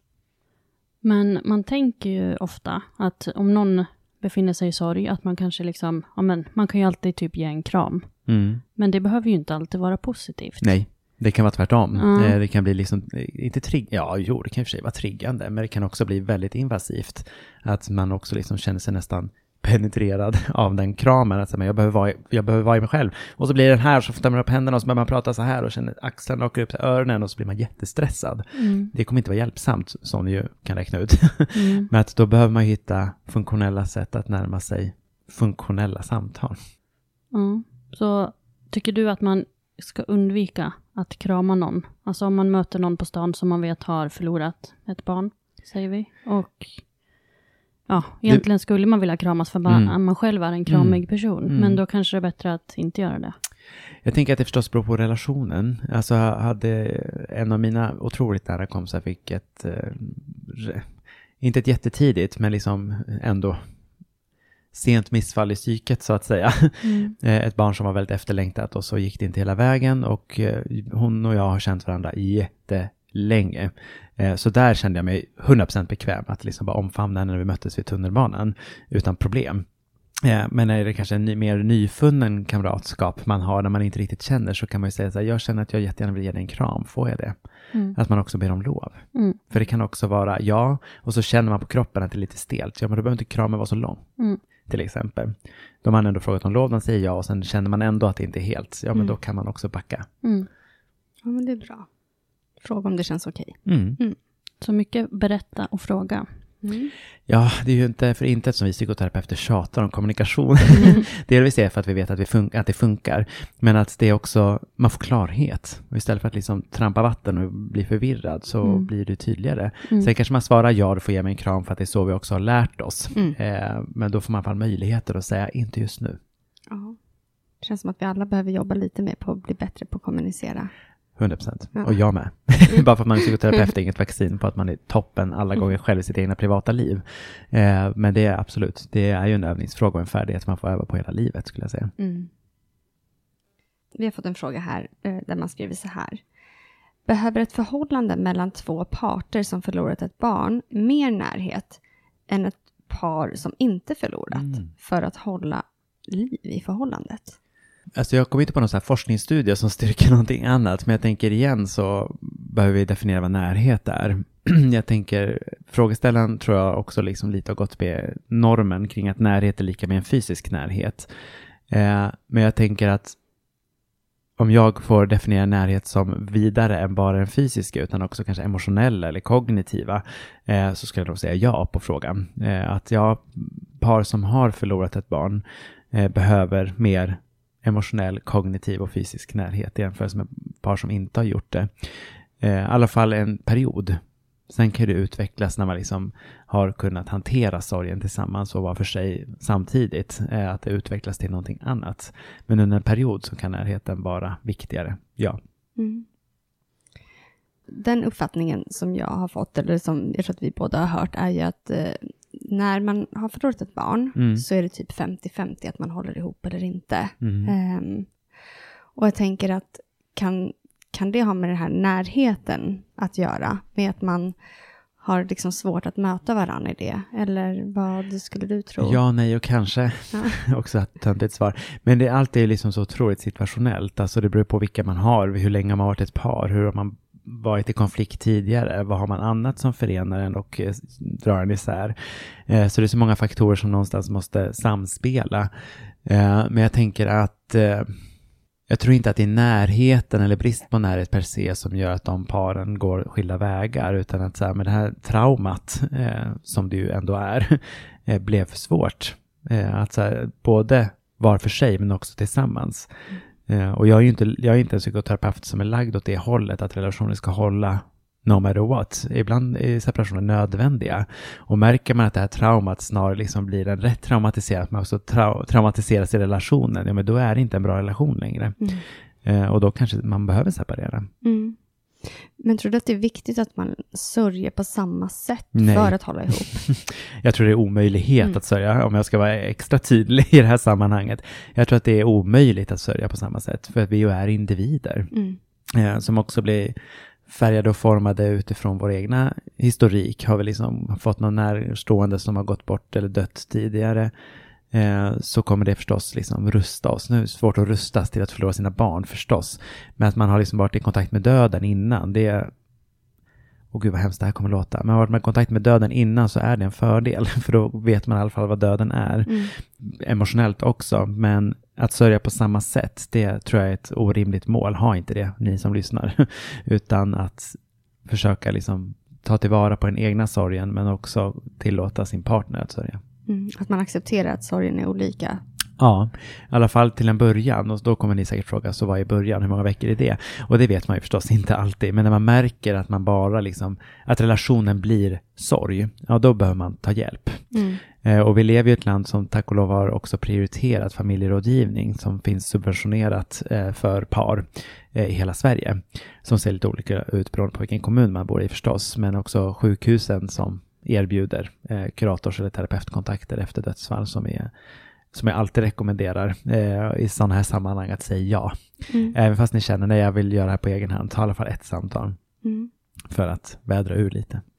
Men man tänker ju ofta att om någon befinner sig i sorg, att man kanske liksom, ja men man kan ju alltid typ ge en kram. Mm. Men det behöver ju inte alltid vara positivt. Nej, det kan vara tvärtom. Mm. Det kan bli liksom, inte trigg, ja jo det kan i och för sig vara triggande, men det kan också bli väldigt invasivt. Att man också liksom känner sig nästan penetrerad av den kramen. Att jag behöver vara, jag behöver vara i mig själv. Och så blir den här, så får man upp händerna och så börjar man prata så här och känner axlarna åker upp till öronen och så blir man jättestressad. Mm. Det kommer inte vara hjälpsamt som ni ju kan räkna ut. Mm. Men att då behöver man hitta funktionella sätt att närma sig funktionella samtal. Mm. Så tycker du att man ska undvika att krama någon? Alltså om man möter någon på stan som man vet har förlorat ett barn, säger vi. Och ja, egentligen skulle man vilja kramas för bara mm. man själv är en kramig mm. person. Mm. Men då kanske det är bättre att inte göra det. Jag tänker att det förstås beror på relationen. Alltså jag hade en av mina otroligt nära kompisar fick ett, eh, inte ett jättetidigt, men liksom ändå sent missfall i psyket så att säga. Mm. Ett barn som var väldigt efterlängtat och så gick det inte hela vägen. Och hon och jag har känt varandra jättelänge. Så där kände jag mig hundra procent bekväm att liksom bara omfamna när vi möttes vid tunnelbanan utan problem. Eh, men är det kanske en ny, mer nyfunnen kamratskap man har när man inte riktigt känner, så kan man ju säga så här, jag känner att jag jättegärna vill ge dig en kram, får jag det? Mm. Att man också ber om lov. Mm. För det kan också vara ja, och så känner man på kroppen att det är lite stelt. Ja, men då behöver inte kramen vara så lång. Mm. Till exempel. Då har man ändå frågat om lov, de säger ja, och sen känner man ändå att det inte är helt. Ja, men mm. då kan man också backa. Mm. Ja, men det är bra. Fråga om det känns okej. Mm. Mm. Så mycket berätta och fråga. Mm. Ja, det är ju inte för inte som vi psykoterapeuter tjatar om kommunikation. Mm. Delvis är för att vi vet att, vi fun- att det funkar. Men att det är också, man får klarhet. Och istället för att liksom trampa vatten och bli förvirrad, så mm. blir det tydligare. Mm. Sen kanske man svarar ja, du får ge mig en kram, för att det är så vi också har lärt oss. Mm. Eh, men då får man fall möjligheter att säga, inte just nu. Ja. Det känns som att vi alla behöver jobba lite mer på att bli bättre på att kommunicera. hundra procent. Ja. Och jag med. Bara för att man är psykoterapeut är inget vaccin på att man är toppen alla gånger själv i sitt egna privata liv. Eh, men det är absolut, det är ju en övningsfråga och en färdighet man får öva på hela livet, skulle jag säga. Mm. Vi har fått en fråga här eh, där man skriver så här. Behöver ett förhållande mellan två parter som förlorat ett barn mer närhet än ett par som inte förlorat mm. för att hålla liv i förhållandet? Alltså jag kommer inte på någon sån här forskningsstudie som styrker någonting annat, men jag tänker igen så behöver vi definiera vad närhet är. Jag tänker, frågeställaren tror jag också liksom lite har gått med normen kring att närhet är lika med en fysisk närhet. Eh, men jag tänker att om jag får definiera närhet som vidare än bara den fysiska, utan också kanske emotionella eller kognitiva, eh, så skulle jag nog säga ja på frågan. Eh, att jag, par som har förlorat ett barn eh, behöver mer emotionell, kognitiv och fysisk närhet i jämförelse med par som inte har gjort det. Eh, I alla fall en period. Sen kan det utvecklas när man liksom har kunnat hantera sorgen tillsammans och vara för sig samtidigt. Eh, att det utvecklas till någonting annat. Men under en period så kan närheten vara viktigare. Ja. Mm. Den uppfattningen som jag har fått, eller som jag tror att vi båda har hört, är ju att eh, när man har förlorat ett barn mm. så är det typ femtio femtio att man håller ihop eller inte. Mm. Um, och jag tänker att kan, kan det ha med den här närheten att göra? Med att man har liksom svårt att möta varandra i det? Eller vad skulle du tro? Ja, nej och kanske. Ja. Också ett töntigt svar. Men det är alltid liksom så otroligt situationellt. Alltså det beror på vilka man har, hur länge man har varit ett par, hur har man varit i konflikt tidigare, vad har man annat som förenar en och eh, drar en isär. Eh, så det är så många faktorer som någonstans måste samspela. Eh, men jag tänker att eh, jag tror inte att det är närheten eller brist på närhet per se som gör att de paren går skilda vägar, utan att så här, med det här traumat eh, som det ju ändå är eh, blev för svårt. Eh, att så här, både var för sig men också tillsammans. Uh, och jag är ju inte, jag är inte en psykoterapeut som är lagd åt det hållet att relationer ska hålla no matter what. Ibland är separationer nödvändiga. Och märker man att det här traumat snarare liksom blir en rätt traumatiserad, att man också trau- traumatiseras i relationen, ja men då är det inte en bra relation längre. Mm. Uh, och då kanske man behöver separera. Mm. Men tror du att det är viktigt att man sörjer på samma sätt Nej. För att hålla ihop? Jag tror det är omöjlighet mm. att sörja, om jag ska vara extra tydlig i det här sammanhanget. Jag tror att det är omöjligt att sörja på samma sätt, för att vi ju är individer mm. eh, som också blir färgade och formade utifrån vår egna historik. Har vi liksom fått någon närstående som har gått bort eller dött tidigare, eh, så kommer det förstås liksom rusta oss. Nu är det svårt att rustas till att förlora sina barn förstås. Men att man har liksom varit i kontakt med döden innan, det är... Åh gud vad hemskt det här kommer låta. Men har varit med kontakt med döden innan så är det en fördel. För då vet man i alla fall vad döden är. Mm. Emotionellt också. Men att sörja på samma sätt, det tror jag är ett orimligt mål. Ha inte det, ni som lyssnar. Utan att försöka liksom ta tillvara på den egna sorgen, men också tillåta sin partner att sörja. Mm, att man accepterar att sorgen är olika. Ja, i alla fall till en början. Och då kommer ni säkert fråga, så vad är början? Hur många veckor är det? Och det vet man ju förstås inte alltid. Men när man märker att man bara liksom, att relationen blir sorg, ja då behöver man ta hjälp. Mm. Eh, och vi lever i ett land som tack och lov har också prioriterat familjerådgivning, som finns subventionerat eh, för par eh, i hela Sverige. Som ser lite olika ut beroende på vilken kommun man bor i förstås. Men också sjukhusen som erbjuder eh, kurators- eller terapeutkontakter efter dödsfall, som är som jag alltid rekommenderar eh, i sådana här sammanhang att säga ja. Mm. Även fast ni känner att jag vill göra det här på egen hand, ta i alla fall ett samtal mm. för att vädra ur lite.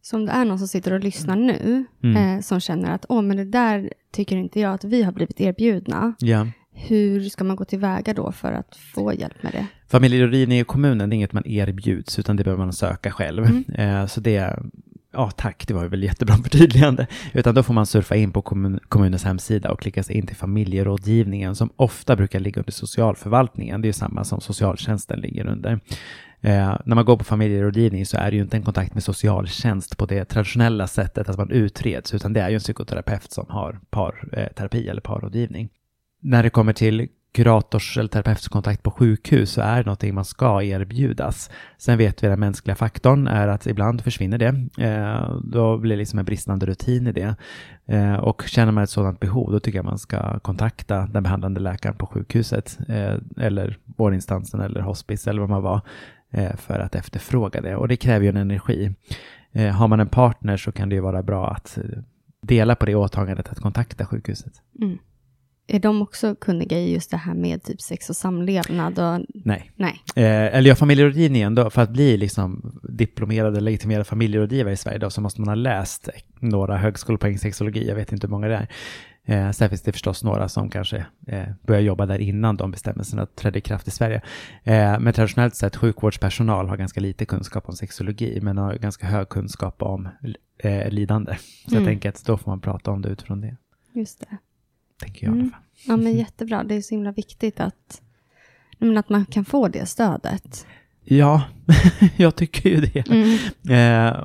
Så om det är någon som sitter och lyssnar nu mm. eh, som känner att åh, men det där tycker inte jag att vi har blivit erbjudna. Ja. Hur ska man gå tillväga då för att få hjälp med det? Familjerådgivning i kommunen, det är inget man erbjuds utan det behöver man söka själv. Mm. Eh, så det, ja tack, det var väl jättebra förtydligande. Utan då får man surfa in på kommun, kommunens hemsida och klicka sig in till familjerådgivningen som ofta brukar ligga under socialförvaltningen. Det är samma som socialtjänsten ligger under. Eh, när man går på familjerådgivning så är det ju inte en kontakt med socialtjänst på det traditionella sättet att man utreds, utan det är ju en psykoterapeut som har parterapi eh, eller parrådgivning. När det kommer till kurators eller terapeutskontakt på sjukhus så är det någonting man ska erbjudas. Sen vet vi att den mänskliga faktorn är att ibland försvinner det. Eh, då blir det liksom en bristande rutin i det. Eh, och känner man ett sådant behov, då tycker jag man ska kontakta den behandlande läkaren på sjukhuset eh, eller vårdinstansen eller hospice eller vad man var eh, för att efterfråga det. Och det kräver ju en energi. Eh, har man en partner så kan det ju vara bra att dela på det åtagandet att kontakta sjukhuset. Mm. Är de också kunniga i just det här med typ sex och samlevnad? Och... Nej. Nej. Eh, eller ja, familjerådgivningen då, för att bli liksom diplomerad eller legitimerad familjerådgivare i Sverige då, så måste man ha läst några högskolepoäng sexologi. Jag vet inte hur många det är. Eh, sen finns det förstås några som kanske eh, börjar jobba där innan de bestämmelserna trädde i kraft i Sverige. Eh, men traditionellt sett sjukvårdspersonal har ganska lite kunskap om sexologi men har ganska hög kunskap om eh, lidande. Så mm. jag tänker att då får man prata om det utifrån det. Just det. Tänker jag. Mm. Ja, men jättebra. Det är så himla viktigt att, men att man kan få det stödet. Ja, jag tycker ju det. Mm. Eh,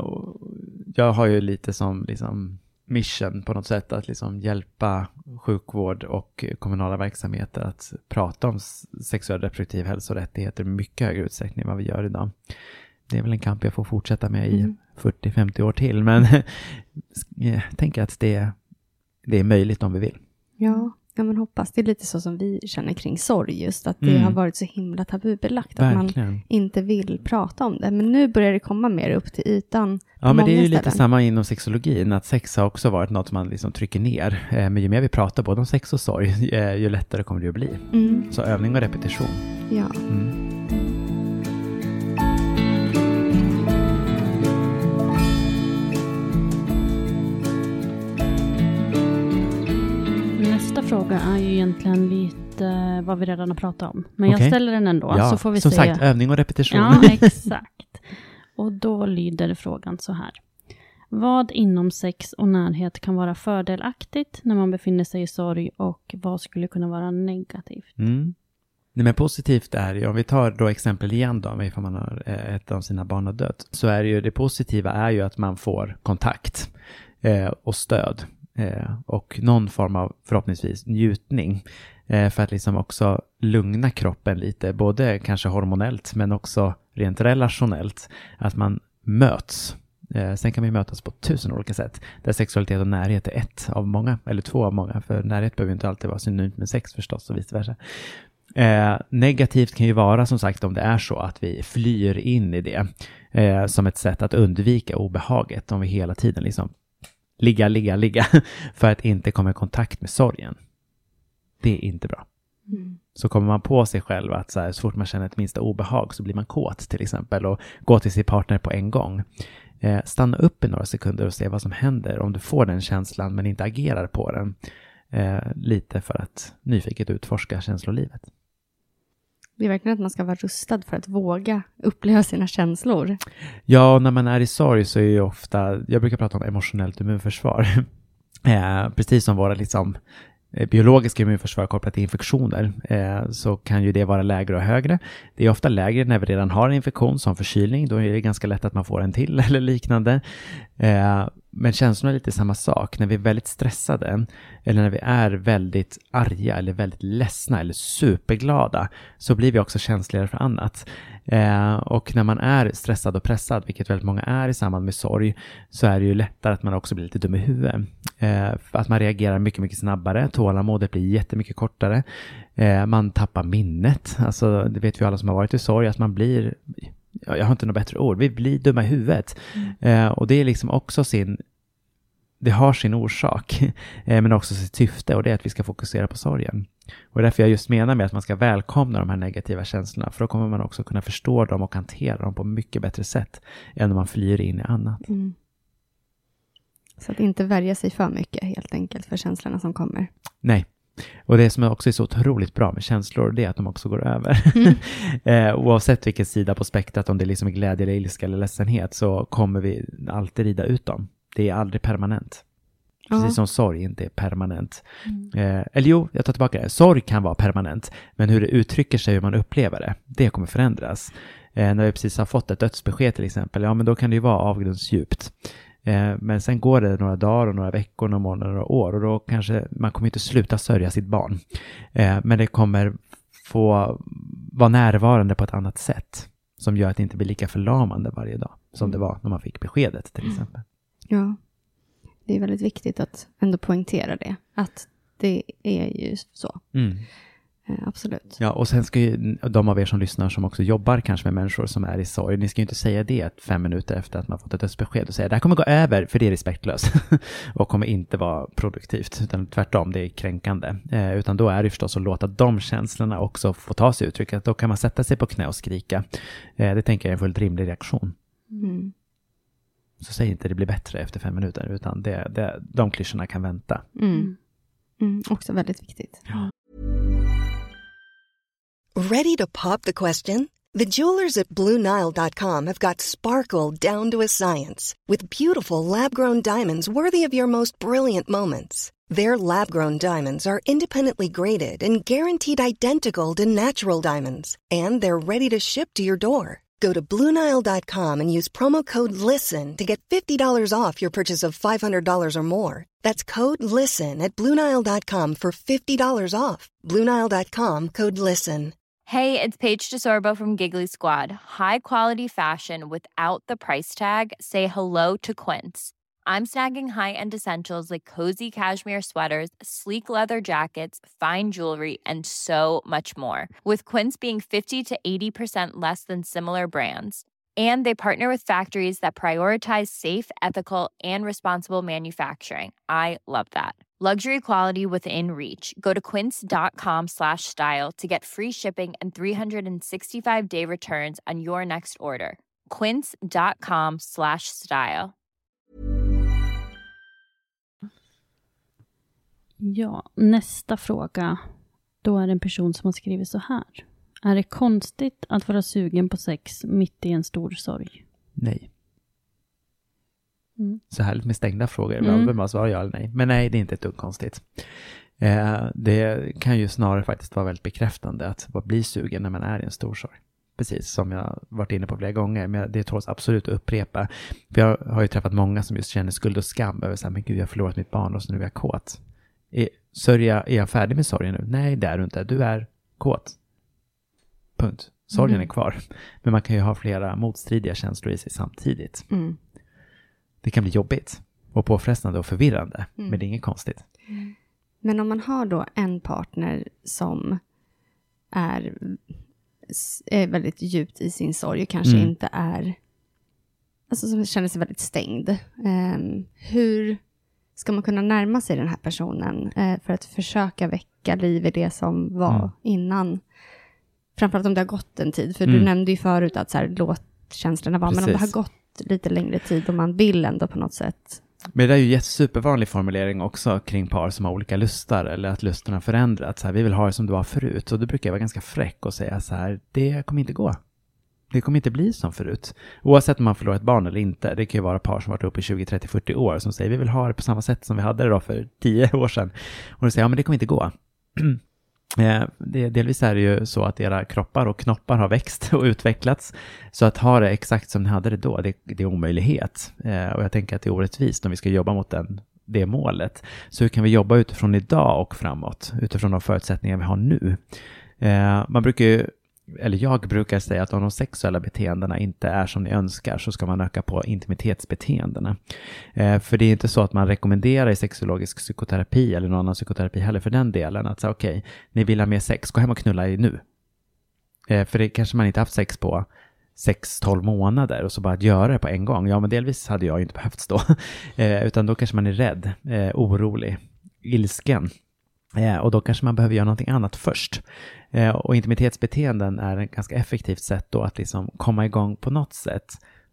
jag har ju lite som liksom mission på något sätt att liksom hjälpa sjukvård och kommunala verksamheter att prata om sexuell reproduktiv hälsa och rättigheter i mycket högre utsträckning än vad vi gör idag. Det är väl en kamp jag får fortsätta med i mm. fyrtio till femtio år till, men jag tänker att det, det är möjligt om vi vill. Ja, ja, men hoppas. Det är lite så som vi känner kring sorg, just att det mm. har varit så himla tabubelagt att Verkligen. Man inte vill prata om det. Men nu börjar det komma mer upp till ytan. Ja, men det är ju ställen. Lite samma inom sexologin, att sex har också varit något man liksom trycker ner. Eh, men ju mer vi pratar både om sex och sorg, eh, ju lättare kommer det att bli. Mm. Så övning och repetition. Ja. Mm. Nästa fråga är ju egentligen lite vad vi redan har pratat om. Men okay. jag ställer den ändå. Ja, så får vi som se. sagt, övning och repetition. Ja, exakt. Och då lyder frågan så här. Vad inom sex och närhet kan vara fördelaktigt när man befinner sig i sorg och vad skulle kunna vara negativt? Mm. Nej, men positivt är ju, om vi tar då exempel igen då, ifall man har ett av sina barn har dött, så är det ju det positiva är ju att man får kontakt eh, och stöd. Eh, och någon form av förhoppningsvis njutning eh, för att liksom också lugna kroppen lite, både kanske hormonellt men också rent relationellt, att man möts. Eh, sen kan vi mötas på tusen olika sätt där sexualitet och närhet är ett av många, eller två av många, för närhet behöver inte alltid vara synonymt med sex förstås och vice versa. Eh, negativt kan ju vara som sagt om det är så att vi flyr in i det eh, som ett sätt att undvika obehaget, om vi hela tiden liksom ligga, ligga, ligga för att inte komma i kontakt med sorgen. Det är inte bra. Mm. Så kommer man på sig själv att så, här, så fort man känner ett minsta obehag så blir man kåt till exempel och går till sin partner på en gång. Eh, stanna upp i några sekunder och se vad som händer om du får den känslan men inte agerar på den. Eh, lite för att nyfiket utforska känslolivet. Det är verkligen att man ska vara rustad för att våga uppleva sina känslor. Ja, när man är i sorg så är ju ofta, jag brukar prata om emotionellt immunförsvar. eh, precis som våra liksom, eh, biologiska immunförsvar kopplat till infektioner eh, så kan ju det vara lägre och högre. Det är ofta lägre när vi redan har en infektion som förkylning. Då är det ganska lätt att man får en till eller liknande. Eh, Men känslorna är lite samma sak. När vi är väldigt stressade eller när vi är väldigt arga eller väldigt ledsna eller superglada så blir vi också känsligare för annat. Eh, och när man är stressad och pressad, vilket väldigt många är i samband med sorg, så är det ju lättare att man också blir lite dum i huvudet. Eh, att man reagerar mycket, mycket snabbare. Tålamodet blir jättemycket kortare. Eh, man tappar minnet. Alltså, det vet vi alla som har varit i sorg, att man blir... Jag har inte något bättre ord. Vi blir dumma i huvudet. Mm. Eh, och det är liksom också sin... Det har sin orsak. Eh, men också sitt syfte. Och det är att vi ska fokusera på sorgen. Och därför jag just menar med att man ska välkomna de här negativa känslorna. För då kommer man också kunna förstå dem och hantera dem på mycket bättre sätt. Än om man flyr in i annat. Mm. Så att inte värja sig för mycket helt enkelt för känslorna som kommer. Nej. Och det som också är så otroligt bra med känslor, det är att de också går över. Mm. eh, oavsett vilken sida på spektrat, om det liksom är glädje eller ilska eller ledsenhet, så kommer vi alltid rida ut dem. Det är aldrig permanent. Precis ja. som sorg inte är permanent. Mm. Eh, eller jo, jag tar tillbaka det. Sorg kan vara permanent, men hur det uttrycker sig, hur man upplever det, det kommer förändras. Eh, när vi precis har fått ett dödsbesked till exempel, ja men då kan det ju vara avgrundsdjupt. Men sen går det några dagar och några veckor, några månader, några år, och då kanske man kommer inte sluta sörja sitt barn. Men det kommer få vara närvarande på ett annat sätt som gör att det inte blir lika förlamande varje dag som det var när man fick beskedet till exempel. Ja, det är väldigt viktigt att ändå poängtera det, att det är ju så. Mm. Absolut. Ja, och sen ska ju de av er som lyssnar som också jobbar kanske med människor som är i sorg, ni ska ju inte säga det fem minuter efter att man fått ett dödsbesked och säga det här kommer gå över, för det är respektlöst och kommer inte vara produktivt, utan tvärtom, det är kränkande. Eh, utan då är det förstås att låta de känslorna också få ta sig uttryck, att då kan man sätta sig på knä och skrika. Eh, det tänker jag är en fullt rimlig reaktion. Mm. Så säg inte det blir bättre efter fem minuter, utan det, det, de klyschorna kan vänta. Mm. Mm, också väldigt viktigt. Ja. Ready to pop the question? The jewelers at Blue Nile dot com have got sparkle down to a science with beautiful lab-grown diamonds worthy of your most brilliant moments. Their lab-grown diamonds are independently graded and guaranteed identical to natural diamonds, and they're ready to ship to your door. Go to Blue Nile dot com and use promo code LISTEN to get fifty dollars off your purchase of five hundred dollars or more. That's code LISTEN at Blue Nile dot com for fifty dollars off. Blue Nile dot com, code LISTEN. Hey, it's Paige DeSorbo from Giggly Squad. High quality fashion without the price tag. Say hello to Quince. I'm snagging high-end essentials like cozy cashmere sweaters, sleek leather jackets, fine jewelry, and so much more. With Quince being fifty to eighty percent less than similar brands. And they partner with factories that prioritize safe, ethical, and responsible manufacturing. I love that. Luxury quality within reach. Go to quince.com slash style to get free shipping and three sixty-five day returns on your next order. Quince.com slash style. Ja, nästa fråga. Då är det en person som har skrivit så här. Är det konstigt att vara sugen på sex mitt i en stor sorg? Nej. Mm. Så härligt med stängda frågor. Mm. Man bara svara ja eller nej. Men nej, det är inte ett dugg konstigt. Eh, det kan ju snarare faktiskt vara väldigt bekräftande att bli sugen när man är i en stor sorg. Precis som jag varit inne på flera gånger. Men det tåls absolut att upprepa. För jag har ju träffat många som just känner skuld och skam över så här, men gud, jag har förlorat mitt barn och så nu är jag kåt. Är, sörja, är jag färdig med sorgen nu? Nej, det är du inte. Du är kåt. Punkt. Sorgen mm. är kvar. Men man kan ju ha flera motstridiga känslor i sig samtidigt. Mm. Det kan bli jobbigt och påfrestande och förvirrande. Mm. Men det är inget konstigt. Mm. Men om man har då en partner som är, är väldigt djupt i sin sorg och kanske mm. inte är, alltså som känner sig väldigt stängd. Um, hur ska man kunna närma sig den här personen uh, för att försöka väcka liv i det som var mm. innan? Framförallt om det har gått en tid. För mm. du nämnde ju förut att så här, låt känslorna vara. Precis. Men om det har gått lite längre tid och man vill ändå på något sätt. Men det är ju en supervanlig formulering också kring par som har olika lustar. Eller att lusterna förändrats. Vi vill ha det som det var förut. Och då brukar jag vara ganska fräck och säga så här. Det kommer inte gå. Det kommer inte bli som förut. Oavsett om man förlorar ett barn eller inte. Det kan ju vara par som varit uppe i tjugo, trettio, fyrtio år. Som säger vi vill ha det på samma sätt som vi hade det då för tio år sedan. Och då säger ja men det kommer inte gå. Det, delvis är det ju så att era kroppar och knoppar har växt och utvecklats. Så att ha det exakt som ni hade det då, det, det är omöjlighet. Eh, och jag tänker att det är orättvist om vi ska jobba mot den, det målet. Så hur kan vi jobba utifrån idag och framåt? Utifrån de förutsättningar vi har nu. Eh, man brukar ju, eller jag brukar säga att om de sexuella beteendena inte är som ni önskar så ska man öka på intimitetsbeteendena. Eh, för det är inte så att man rekommenderar i sexologisk psykoterapi eller någon annan psykoterapi heller för den delen att säga okej, okay, ni vill ha mer sex, gå hem och knulla i nu. Eh, för det kanske man inte haft sex på sex tolv månader och så bara att göra det på en gång. Ja men delvis hade jag inte behövt stå. eh, utan då kanske man är rädd, eh, orolig, ilsken. Eh, och då kanske man behöver göra någonting annat först. Eh, och intimitetsbeteenden är ett ganska effektivt sätt då att liksom komma igång på något sätt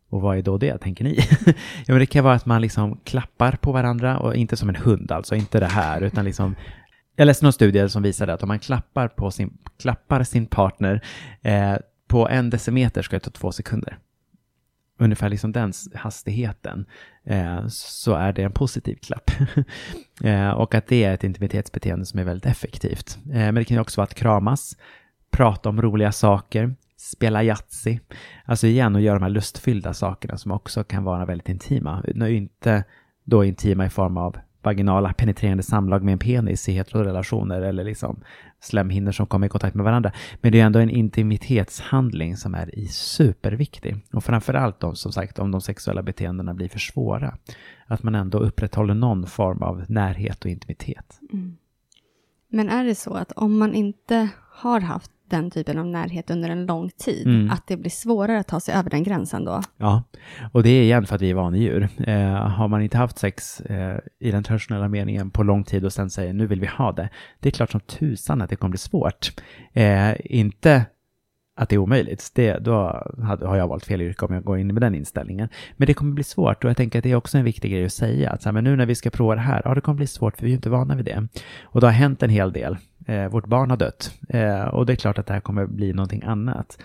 Och vad är då det, tänker ni? Ja, men det kan vara att man liksom klappar på varandra, och inte som en hund, alltså inte det här, utan liksom, jag läste någon studie som visade att om man klappar på sin, klappar sin partner eh, på en decimeter ska det ta två sekunder. Ungefär liksom den hastigheten, eh, så är det en positiv klapp. eh, och att det är ett intimitetsbeteende som är väldigt effektivt. Eh, men det kan ju också vara att kramas, prata om roliga saker, spela Yatzy. Alltså igen, och göra de här lustfyllda sakerna som också kan vara väldigt intima. Inte då intima i form av vaginala penetrerande samlag med en penis i heterorelationer eller liksom slemhinnor som kommer i kontakt med varandra. Men det är ändå en intimitetshandling som är i superviktig. Och framförallt då, som sagt, om de sexuella beteendena blir för svåra. Att man ändå upprätthåller någon form av närhet och intimitet. Mm. Men är det så att om man inte har haft den typen av närhet under en lång tid, mm. att det blir svårare att ta sig över den gränsen då? Ja, och det är igen för att vi är vanedjur. Eh, har man inte haft sex eh, i den traditionella meningen på lång tid och sen säger nu vill vi ha det, det är klart som tusan att det kommer bli svårt. Eh, inte att det är omöjligt, det, då har jag valt fel yrke om jag går in med den inställningen. Men det kommer bli svårt, och jag tänker att det är också en viktig grej att säga. Att så här, men nu när vi ska prova det här, ja det kommer bli svårt för vi är inte vana vid det. Och det har hänt en hel del. Eh, vårt barn har dött. Eh, och det är klart att det här kommer bli någonting annat.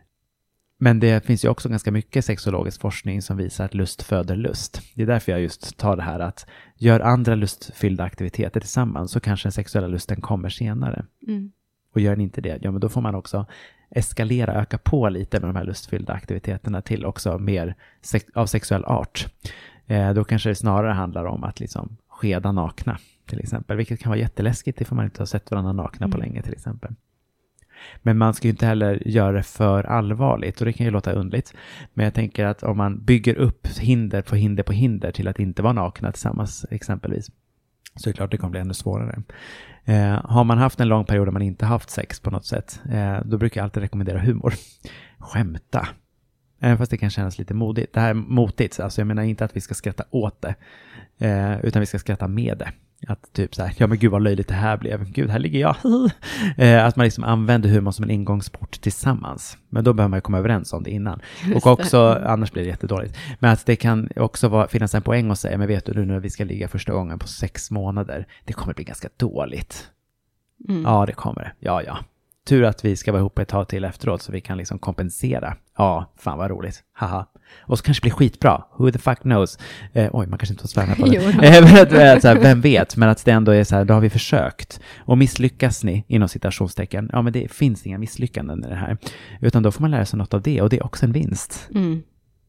Men det finns ju också ganska mycket sexologisk forskning som visar att lust föder lust. Det är därför jag just tar det här att gör andra lustfyllda aktiviteter tillsammans, så kanske den sexuella lusten kommer senare. Mm. Och gör den inte det, ja men då får man också eskalera, öka på lite med de här lustfyllda aktiviteterna till också mer sex- av sexuell art. Eh, då kanske det snarare handlar om att liksom skeda nakna till exempel, vilket kan vara jätteläskigt ifall man inte har sett varandra nakna mm. på länge till exempel. Men man ska ju inte heller göra det för allvarligt, och det kan ju låta underligt. Men jag tänker att om man bygger upp hinder på hinder på hinder till att inte vara nakna tillsammans exempelvis, så är det klart det kommer bli ännu svårare. Eh, har man haft en lång period där man inte haft sex på något sätt, eh, då brukar jag alltid rekommendera humor. Skämta. Även fast det kan kännas lite modigt. Det här är motigt, alltså jag menar inte att vi ska skratta åt det, eh, utan vi ska skratta med det. Att typ så här, ja men gud vad löjligt det här blev. Gud, här ligger jag. eh, att man liksom använder humor som en ingångsport tillsammans. Men då behöver man ju komma överens om det innan. Just och också, det. Annars blir det jättedåligt. Men att det kan också vara, finnas en poäng att säga, men vet du nu när vi ska ligga första gången på sex månader, det kommer bli ganska dåligt. Mm. Ja, det kommer det. Ja, ja. Tur att vi ska vara ihop ett tag till efteråt så vi kan liksom kompensera. Ja, fan vad roligt. Haha. Och så kanske det blir skitbra. Who the fuck knows? Eh, oj, man kanske inte får svära på det. eh, så här, vem vet? Men att det ändå är så här, då har vi försökt. Och misslyckas ni, inom citationstecken, ja men det finns inga misslyckanden i det här. Utan då får man lära sig något av det, och det är också en vinst. Mm.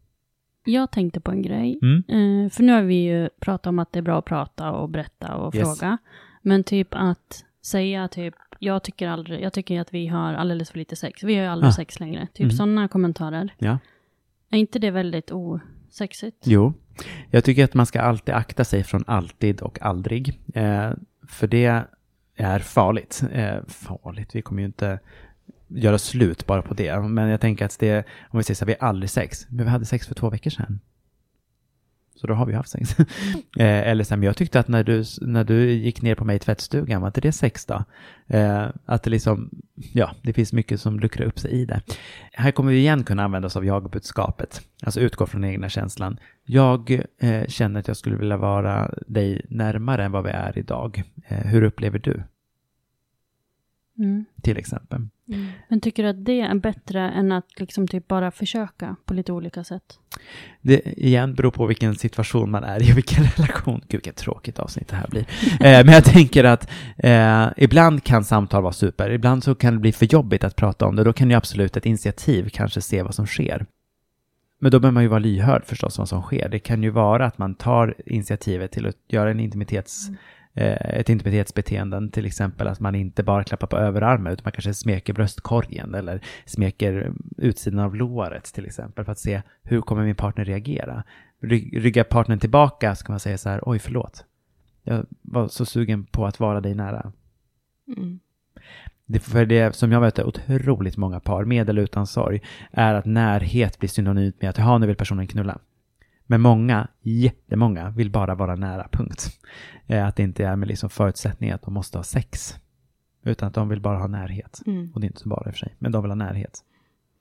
Jag tänkte på en grej. Mm. Eh, för nu har vi ju pratat om att det är bra att prata och berätta och yes. fråga. Men typ att säga typ, jag tycker aldrig, jag tycker att vi har alldeles för lite sex. Vi har ju aldrig ah. sex längre. Typ mm. sådana kommentarer. Ja. Är inte det väldigt osexigt? Jo, jag tycker att man ska alltid akta sig från alltid och aldrig. Eh, för det är farligt. Eh, farligt, vi kommer ju inte göra slut bara på det. Men jag tänker att det, om vi säger så här, vi har aldrig sex. Men vi hade sex för två veckor sedan. Så då har vi haft sex. eh, eller så här, men jag tyckte att när du, när du gick ner på mig i tvättstugan, var inte det sex då? Eh, att det liksom, ja, det finns mycket som luckrar upp sig i det. Här kommer vi igen kunna använda oss av jag-budskapet. Alltså utgå från den egna känslan. Jag eh, känner att jag skulle vilja vara dig närmare än vad vi är idag. Eh, hur upplever du? Mm. Till exempel. Mm. Men tycker du att det är bättre än att liksom typ bara försöka på lite olika sätt? Det igen beror på vilken situation man är i, vilken relation. Gud, vilket tråkigt avsnitt det här blir. eh, men jag tänker att eh, ibland kan samtal vara super. Ibland så kan det bli för jobbigt att prata om det. Då kan ju absolut ett initiativ kanske se vad som sker. Men då behöver man ju vara lyhörd förstås vad som sker. Det kan ju vara att man tar initiativet till att göra en intimitets... Mm. ett intimitetsbeteenden, till exempel att man inte bara klappar på överarmen utan man kanske smeker bröstkorgen eller smeker utsidan av låret till exempel, för att se hur kommer min partner reagera. Ryggar partnern tillbaka så kan man säga så här, oj förlåt, jag var så sugen på att vara dig nära. Mm. Det, för det som jag möter otroligt många par med eller utan sorg är att närhet blir synonymt med att ja, nu vill personen knulla. Men många, jättemånga, vill bara vara nära, punkt. Eh, att det inte är med liksom förutsättning att de måste ha sex. Utan att de vill bara ha närhet. Mm. Och det är inte så bara i och för sig. Men de vill ha närhet.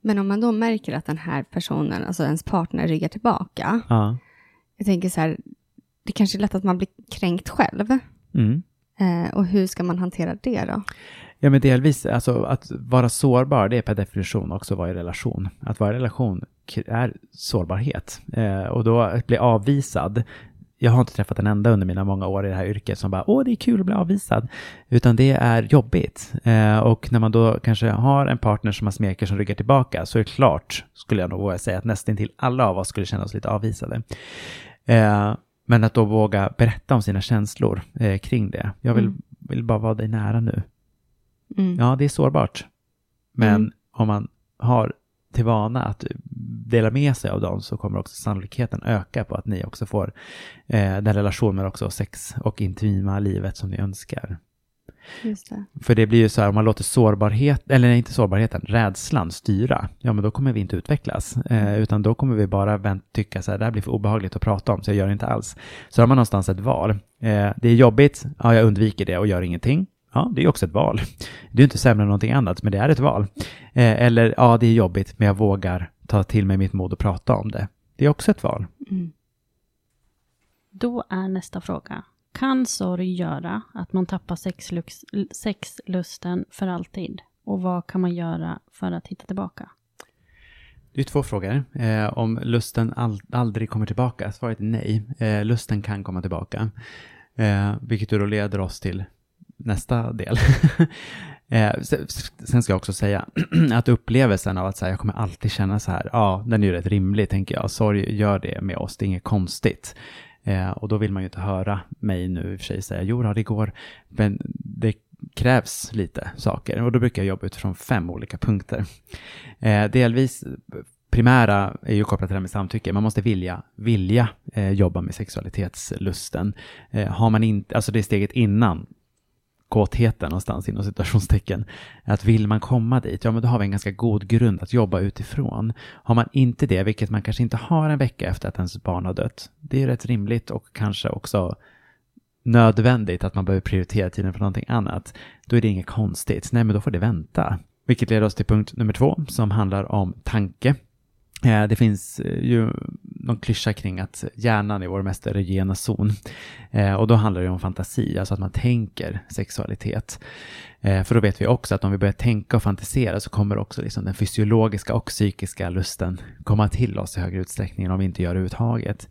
Men om man då märker att den här personen, alltså ens partner, ryggar tillbaka. Ja. Jag tänker så här, det kanske är lätt att man blir kränkt själv. Mm. Eh, och hur ska man hantera det då? Ja, men delvis, alltså att vara sårbar, det är per definition också att vara i relation. Att vara i relation är sårbarhet. Eh, och då att bli avvisad, jag har inte träffat en enda under mina många år i det här yrket som bara, åh det är kul att bli avvisad. Utan det är jobbigt. Eh, och när man då kanske har en partner som har smeker som ryggar tillbaka, så är det klart, skulle jag nog våga säga, att nästan till alla av oss skulle känna oss lite avvisade. Eh, men att då våga berätta om sina känslor eh, kring det. Jag vill, mm. vill bara vara dig nära nu. Mm. Ja, det är sårbart. Men mm. om man har till vana att dela med sig av dem, så kommer också sannolikheten öka på att ni också får eh, den relationen, också sex och intima livet som ni önskar. Just det. För det blir ju så här, om man låter sårbarhet, eller inte sårbarheten, rädslan styra, ja men då kommer vi inte utvecklas. Eh, utan då kommer vi bara vänt, tycka så här, det här blir för obehagligt att prata om, så jag gör det inte alls. Så har man någonstans ett val. Eh, det är jobbigt, ja jag undviker det och gör ingenting. Ja, det är också ett val. Det är inte sämre än någonting annat, men det är ett val. Eh, eller, ja det är jobbigt, men jag vågar ta till mig mitt mod och prata om det. Det är också ett val. Mm. Då är nästa fråga. Kan sorg göra att man tappar sexlux, sexlusten för alltid? Och vad kan man göra för att hitta tillbaka? Det är två frågor. Eh, om lusten all, aldrig kommer tillbaka, svaret är nej. Eh, lusten kan komma tillbaka. Eh, vilket då leder oss till nästa del. eh, sen ska jag också säga att upplevelsen av att säga, jag kommer alltid känna så här, ja, den är ju rätt rimlig tänker jag. Sorg gör det med oss, det är inget konstigt. Eh, och då vill man ju inte höra mig nu i och för sig säga, jo det går, men det krävs lite saker. Och då brukar jag jobba utifrån fem olika punkter. Eh, delvis primära är ju kopplat till det här med samtycke. Man måste vilja, vilja eh, jobba med sexualitetslusten. Eh, har man inte, alltså det är steget innan kåtheten någonstans inom situationstecken. Att vill man komma dit, ja men då har vi en ganska god grund att jobba utifrån. Har man inte det, vilket man kanske inte har en vecka efter att ens barn har dött. Det är rätt rimligt och kanske också nödvändigt att man behöver prioritera tiden för någonting annat. Då är det inget konstigt. Nej men då får det vänta. Vilket leder oss till punkt nummer två som handlar om tanke. Det finns ju någon klyscha kring att hjärnan är vår mest erogena zon. Och då handlar det om fantasi, alltså att man tänker sexualitet. För då vet vi också att om vi börjar tänka och fantisera så kommer också liksom den fysiologiska och psykiska lusten komma till oss i högre utsträckning om vi inte gör det överhuvudtaget.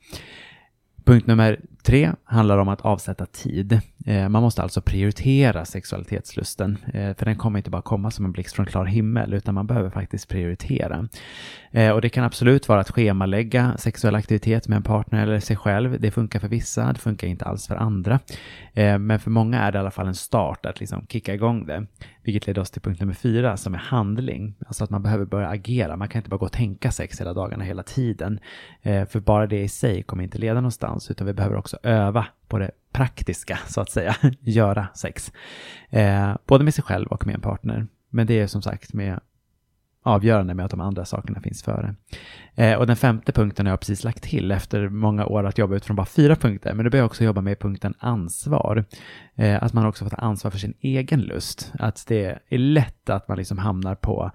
Punkt nummer tre handlar om att avsätta tid. Eh, man måste alltså prioritera sexualitetslusten. Eh, för den kommer inte bara komma som en blixt från klar himmel, utan man behöver faktiskt prioritera. Eh, och det kan absolut vara att schemalägga sexuell aktivitet med en partner eller sig själv. Det funkar för vissa, det funkar inte alls för andra. Eh, men för många är det i alla fall en start att liksom kicka igång det. Vilket leder oss till punkt nummer fyra som är handling. Alltså att man behöver börja agera. Man kan inte bara gå och tänka sex hela dagarna hela tiden. Eh, för bara det i sig kommer inte leda någonstans, utan vi behöver också öva på det praktiska så att säga. Göra sex. Eh, både med sig själv och med en partner. Men det är som sagt med avgörande med att de andra sakerna finns före. Eh, och den femte punkten har jag precis lagt till efter många år att jobba utifrån bara fyra punkter. Men då börjar jag också jobba med punkten ansvar. Eh, att man också får ta ansvar för sin egen lust. Att det är lätt att man liksom hamnar på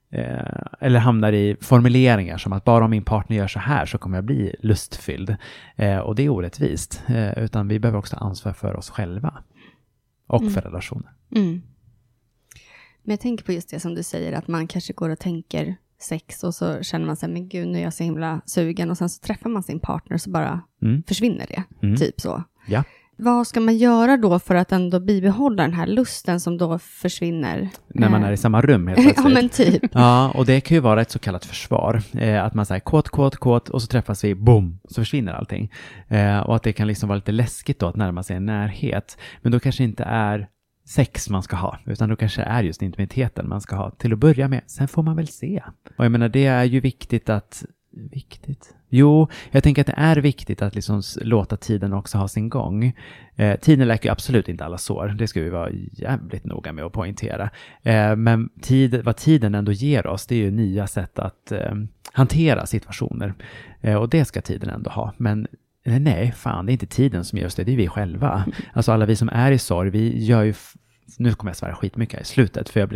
eh, eller hamnar i formuleringar som att bara om min partner gör så här så kommer jag bli lustfylld. Eh, och det är orättvist. Eh, utan vi behöver också ta ansvar för oss själva. Och mm. för relationen. Mm. Men jag tänker på just det som du säger, att man kanske går och tänker sex och så känner man sig, men gud nu är jag så himla sugen, och sen så träffar man sin partner så bara mm. försvinner det, mm. typ så. Ja. Vad ska man göra då för att ändå bibehålla den här lusten som då försvinner? När man är i samma rum helt plötsligt. Ja men typ. Ja, och det kan ju vara ett så kallat försvar. Eh, att man säger kåt, kåt, kåt och så träffas vi, boom, så försvinner allting. Eh, och att det kan liksom vara lite läskigt då att närma sig en närhet. Men då kanske inte är sex man ska ha, utan då kanske är just intimiteten man ska ha till att börja med. Sen får man väl se. Och jag menar, det är ju viktigt att viktigt. Jo, jag tänker att det är viktigt att liksom låta tiden också ha sin gång. Eh, tiden läker ju absolut inte alla sår. Det ska vi vara jävligt noga med att poängtera. Eh, men tid, vad tiden ändå ger oss, det är ju nya sätt att eh, hantera situationer. Eh, och det ska tiden ändå ha. Men nej, fan, det är inte tiden som gör oss det, det är vi själva. Alltså alla vi som är i sorg, vi gör ju, nu kommer jag svära skitmycket i slutet, för jag blir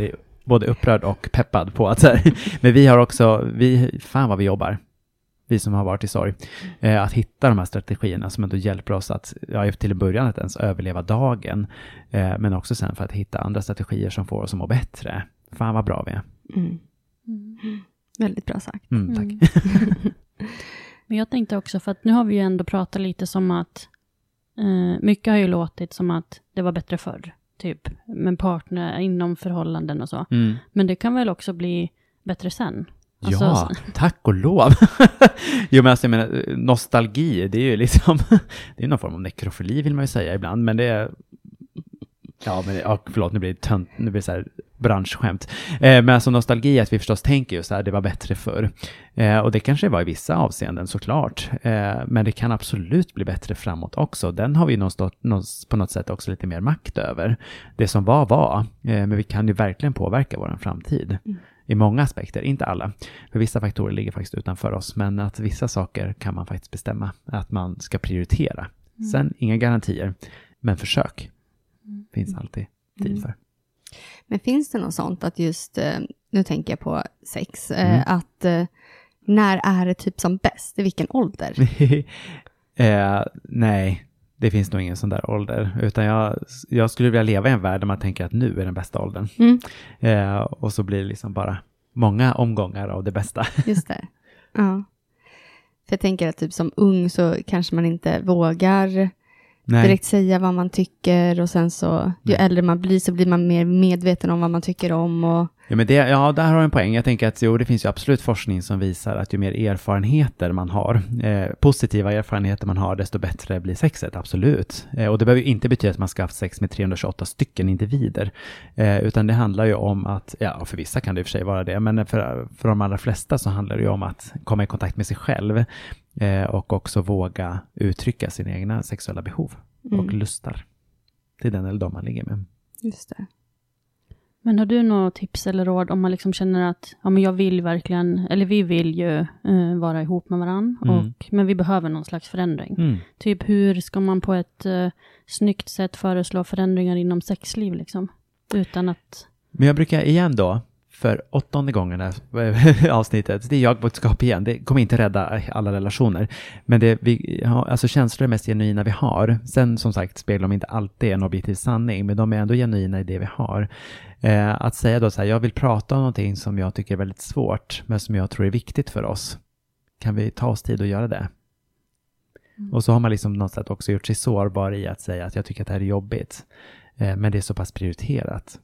både upprörd och peppad på att så här, men vi har också, vi, fan vad vi jobbar, vi som har varit i sorg, eh, att hitta de här strategierna som ändå hjälper oss att, ja, till en början att ens överleva dagen, eh, men också sen för att hitta andra strategier som får oss att må bättre. Fan vad bra vi är. Mm. Mm. Väldigt bra sagt. Mm, tack. Mm. Men jag tänkte också, för att nu har vi ju ändå pratat lite som att eh, mycket har ju låtit som att det var bättre förr, typ med partner inom förhållanden och så. Mm. Men det kan väl också bli bättre sen? Alltså, ja, tack och lov. Jo, men alltså, jag menar, nostalgi, det är ju liksom, det är någon form av nekrofili vill man ju säga ibland, men det är, ja, men ja, förlåt, nu blir det tönt, nu blir det så här branschskämt. Eh, men alltså nostalgi, att vi förstås tänker ju så här, det var bättre förr. Eh, och det kanske var i vissa avseenden såklart, eh, men det kan absolut bli bättre framåt också. Den har vi någonstans, någonstans, på något sätt också lite mer makt över. Det som var var, eh, men vi kan ju verkligen påverka vår framtid. Mm. I många aspekter, inte alla. För vissa faktorer ligger faktiskt utanför oss. Men att vissa saker kan man faktiskt bestämma. Att man ska prioritera. Mm. Sen inga garantier. Men försök. Mm. Finns alltid tid mm. för. Men finns det något sånt att just, nu tänker jag på sex. Mm. Att när är det typ som bäst? I vilken ålder? eh, nej. Det finns nog ingen sån där ålder. Utan jag, jag skulle vilja leva i en värld där man tänker att nu är den bästa åldern. Mm. Eh, och så blir det liksom bara många omgångar av det bästa. Just det. Ja. För jag tänker att typ som ung så kanske man inte vågar Nej. direkt säga vad man tycker. Och sen så, ju Nej. äldre man blir så blir man mer medveten om vad man tycker om. Och Ja, men det, ja, där har du en poäng. Jag tänker att jo, det finns ju absolut forskning som visar att ju mer erfarenheter man har, eh, positiva erfarenheter man har, desto bättre blir sexet, absolut. Eh, och det behöver ju inte betyda att man ska ha haft sex med trehundratjugoåtta stycken individer. Eh, utan det handlar ju om att, ja, för vissa kan det i och för sig vara det, men för, för de allra flesta så handlar det ju om att komma i kontakt med sig själv eh, och också våga uttrycka sina egna sexuella behov mm. och lustar. Det är den eller de man ligger med. Just det. Men har du några tips eller råd om man liksom känner att ja, men jag vill verkligen, eller vi vill ju uh, vara ihop med varandra, mm. och, men vi behöver någon slags förändring. Mm. Typ hur ska man på ett uh, snyggt sätt föreslå förändringar inom sexliv liksom? Utan att... Men jag brukar igen då, för åttonde gången här avsnittet, det är jag-budskap igen. Det kommer inte rädda alla relationer. Men det vi har, alltså känslor är mest genuina vi har. Sen som sagt speglar de inte alltid en objektiv sanning, men de är ändå genuina i det vi har. Eh, att säga då så här, jag vill prata om någonting som jag tycker är väldigt svårt, men som jag tror är viktigt för oss. Kan vi ta oss tid att göra det? Mm. Och så har man liksom något sätt också gjort sig sårbar i att säga att jag tycker att det här är jobbigt. Eh, men det är så pass prioriterat.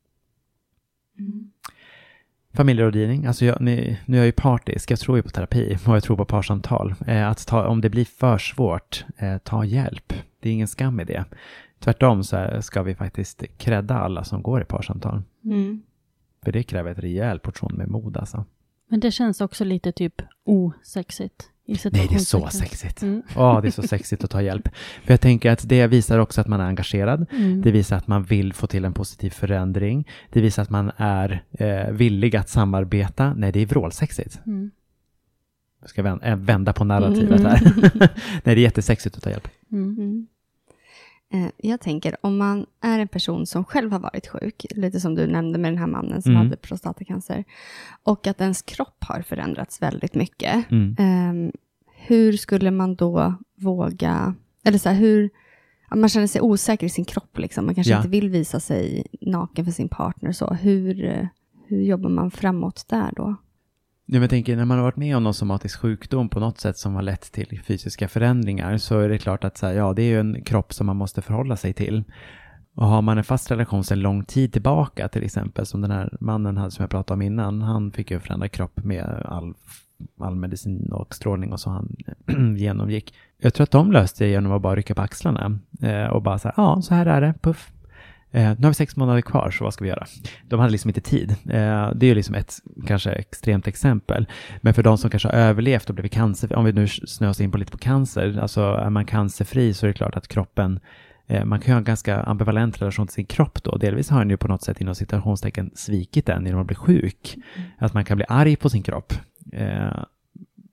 Mm. Familjerådgivning, alltså jag, nu, nu är jag ju partisk, jag tror ju på terapi och jag tror på parsamtal. Eh, att ta, om det blir för svårt, eh, ta hjälp. Det är ingen skam i det. Tvärtom så här, ska vi faktiskt kredda alla som går i parsamtal. Mm. För det kräver ett rejäl portion med mod alltså. Men det känns också lite typ osexigt. Nej, det är så sexigt. Mm. Oh, det är så sexigt att ta hjälp. För jag tänker att det visar också att man är engagerad. Mm. Det visar att man vill få till en positiv förändring. Det visar att man är eh, villig att samarbeta. Nej, det är vrålsexigt. Mm. Jag ska vända, vända på narrativet här. Mm. Nej, det är jättesexigt att ta hjälp. Mm. Mm. Jag tänker, om man är en person som själv har varit sjuk, lite som du nämnde med den här mannen som mm. hade prostatacancer, och att ens kropp har förändrats väldigt mycket. Mm. Um, hur skulle man då våga, eller så här, hur, man känner sig osäker i sin kropp liksom, man kanske ja. inte vill visa sig naken för sin partner, så hur, hur jobbar man framåt där då? Ja, men jag tänker, när man har varit med om någon somatisk sjukdom på något sätt som har lett till fysiska förändringar, så är det klart att så här, ja, det är ju en kropp som man måste förhålla sig till. Och har man en fast relation sedan lång tid tillbaka, till exempel som den här mannen hade som jag pratade om innan, han fick ju förändra kropp med all, all medicin och strålning och så han genomgick. Jag tror att de löste det genom att bara rycka på axlarna eh, och bara säga, ja, så här är det, puff. Eh, nu har vi sex månader kvar, så vad ska vi göra? De hade liksom inte tid. Eh, det är ju liksom ett kanske extremt exempel. Men för de som kanske har överlevt och blivit cancer, om vi nu snöar oss in på lite på cancer, alltså är man cancerfri så är det klart att kroppen, eh, man kan ju ha en ganska ambivalent relation till sin kropp då. Delvis har den ju på något sätt inom situationstecken svikit den genom att bli sjuk. Mm. Att man kan bli arg på sin kropp. Eh,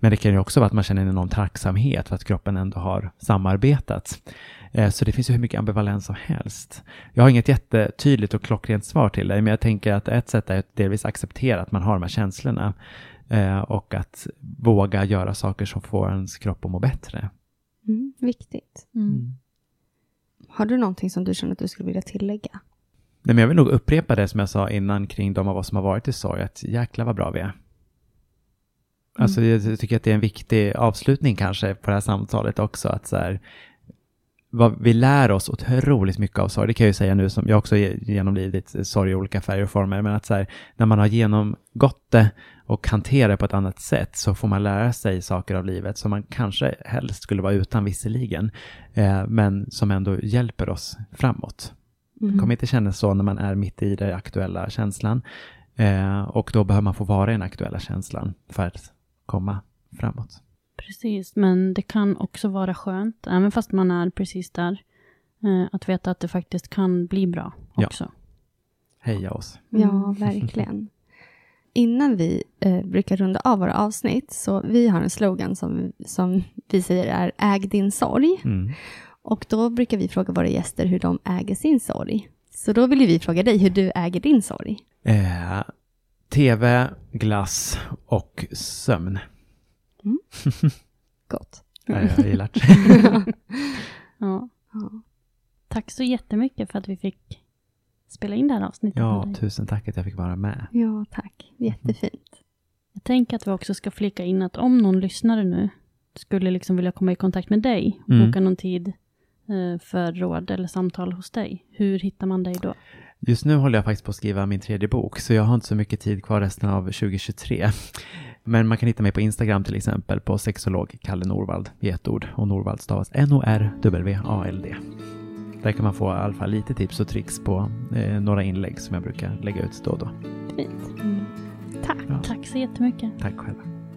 Men det kan ju också vara att man känner en enorm tacksamhet för att kroppen ändå har samarbetat. Så det finns ju hur mycket ambivalens som helst. Jag har inget jättetydligt och klockrent svar till dig, men jag tänker att ett sätt är att delvis acceptera att man har de här känslorna och att våga göra saker som får ens kropp att må bättre. Mm, viktigt. Mm. Har du någonting som du känner att du skulle vilja tillägga? Nej, men jag vill nog upprepa det som jag sa innan kring de av oss som har varit i sorg, att jäkla vad bra vi är. Mm. Alltså jag tycker att det är en viktig avslutning kanske på det här samtalet också, att så här, vad vi lär oss otroligt mycket av sorg. Det kan jag ju säga nu som jag också genomlidit sorg i olika färger och former, men att så här, när man har genomgått det och hanterar det på ett annat sätt så får man lära sig saker av livet som man kanske helst skulle vara utan visserligen, eh, men som ändå hjälper oss framåt. Mm. Kommer inte känna så när man är mitt i den aktuella känslan, eh, och då behöver man få vara i den aktuella känslan för att komma framåt. Precis, men det kan också vara skönt, även fast man är precis där, eh, att veta att det faktiskt kan bli bra också. Ja. Heja oss. Ja, verkligen. Innan vi eh, brukar runda av våra avsnitt, så vi har en slogan som, som vi säger är äg din sorg. Mm. Och då brukar vi fråga våra gäster hur de äger sin sorg. Så då vill vi fråga dig hur du äger din sorg. Eh, T V, glass och sömn. Mm. Gott. Ja, jag gillar det. Ja. Ja. Tack så jättemycket för att vi fick spela in det här avsnittet. Ja, tusen tack att jag fick vara med. Ja, tack. Jättefint. Jag tänker att vi också ska flika in att om någon lyssnare nu skulle liksom vilja komma i kontakt med dig och mm. boka någon tid eh, för råd eller samtal hos dig, hur hittar man dig då? Just nu håller jag faktiskt på att skriva min tredje bok, så jag har inte så mycket tid kvar resten av tjugo tjugotre. Men man kan hitta mig på Instagram till exempel på sexolog Kalle Norvald i ett ord, och Norvald stavas N O R W A L D. Där kan man få i alla fall lite tips och tricks på eh, några inlägg som jag brukar lägga ut då och då. Fint. Mm. Tack. Ja. Tack så jättemycket. Tack själv.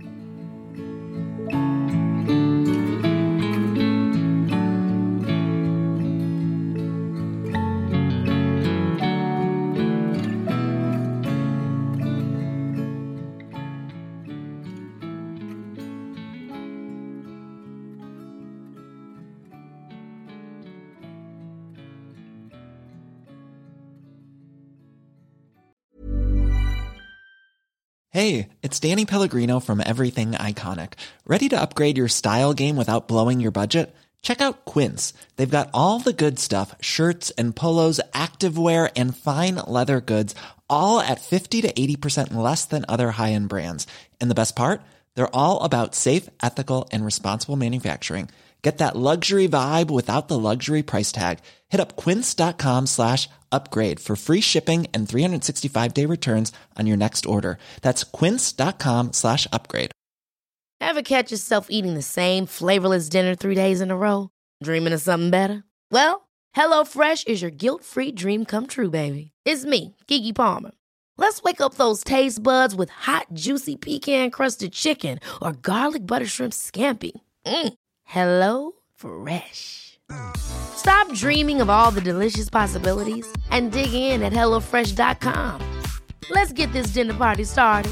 Hey, it's Danny Pellegrino from Everything Iconic. Ready to upgrade your style game without blowing your budget? Check out Quince. They've got all the good stuff, shirts and polos, activewear, and fine leather goods, all at fifty to eighty percent less than other high-end brands. And the best part? They're all about safe, ethical, and responsible manufacturing. Get that luxury vibe without the luxury price tag. Hit up quince.com slash upgrade for free shipping and three sixty-five day returns on your next order. That's quince.com slash upgrade. Ever catch yourself eating the same flavorless dinner three days in a row? Dreaming of something better? Well, HelloFresh is your guilt-free dream come true, baby. It's me, Keke Palmer. Let's wake up those taste buds with hot, juicy pecan-crusted chicken or garlic butter shrimp scampi. Mm. Hello Fresh. Stop dreaming of all the delicious possibilities and dig in at hello fresh dot com. Let's get this dinner party started.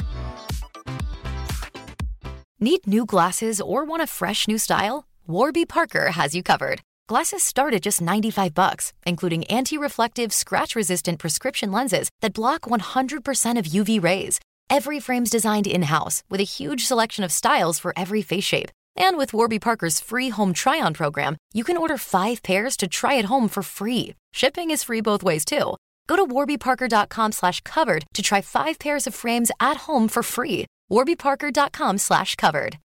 Need new glasses or want a fresh new style? Warby Parker has you covered. Glasses start at just ninety-five bucks, including anti-reflective, scratch-resistant prescription lenses that block one hundred percent of U V rays. Every frame's designed in-house with a huge selection of styles for every face shape. And with Warby Parker's free home try-on program, you can order five pairs to try at home for free. Shipping is free both ways, too. Go to warby parker dot com slash covered to try five pairs of frames at home for free. warby parker dot com slash covered.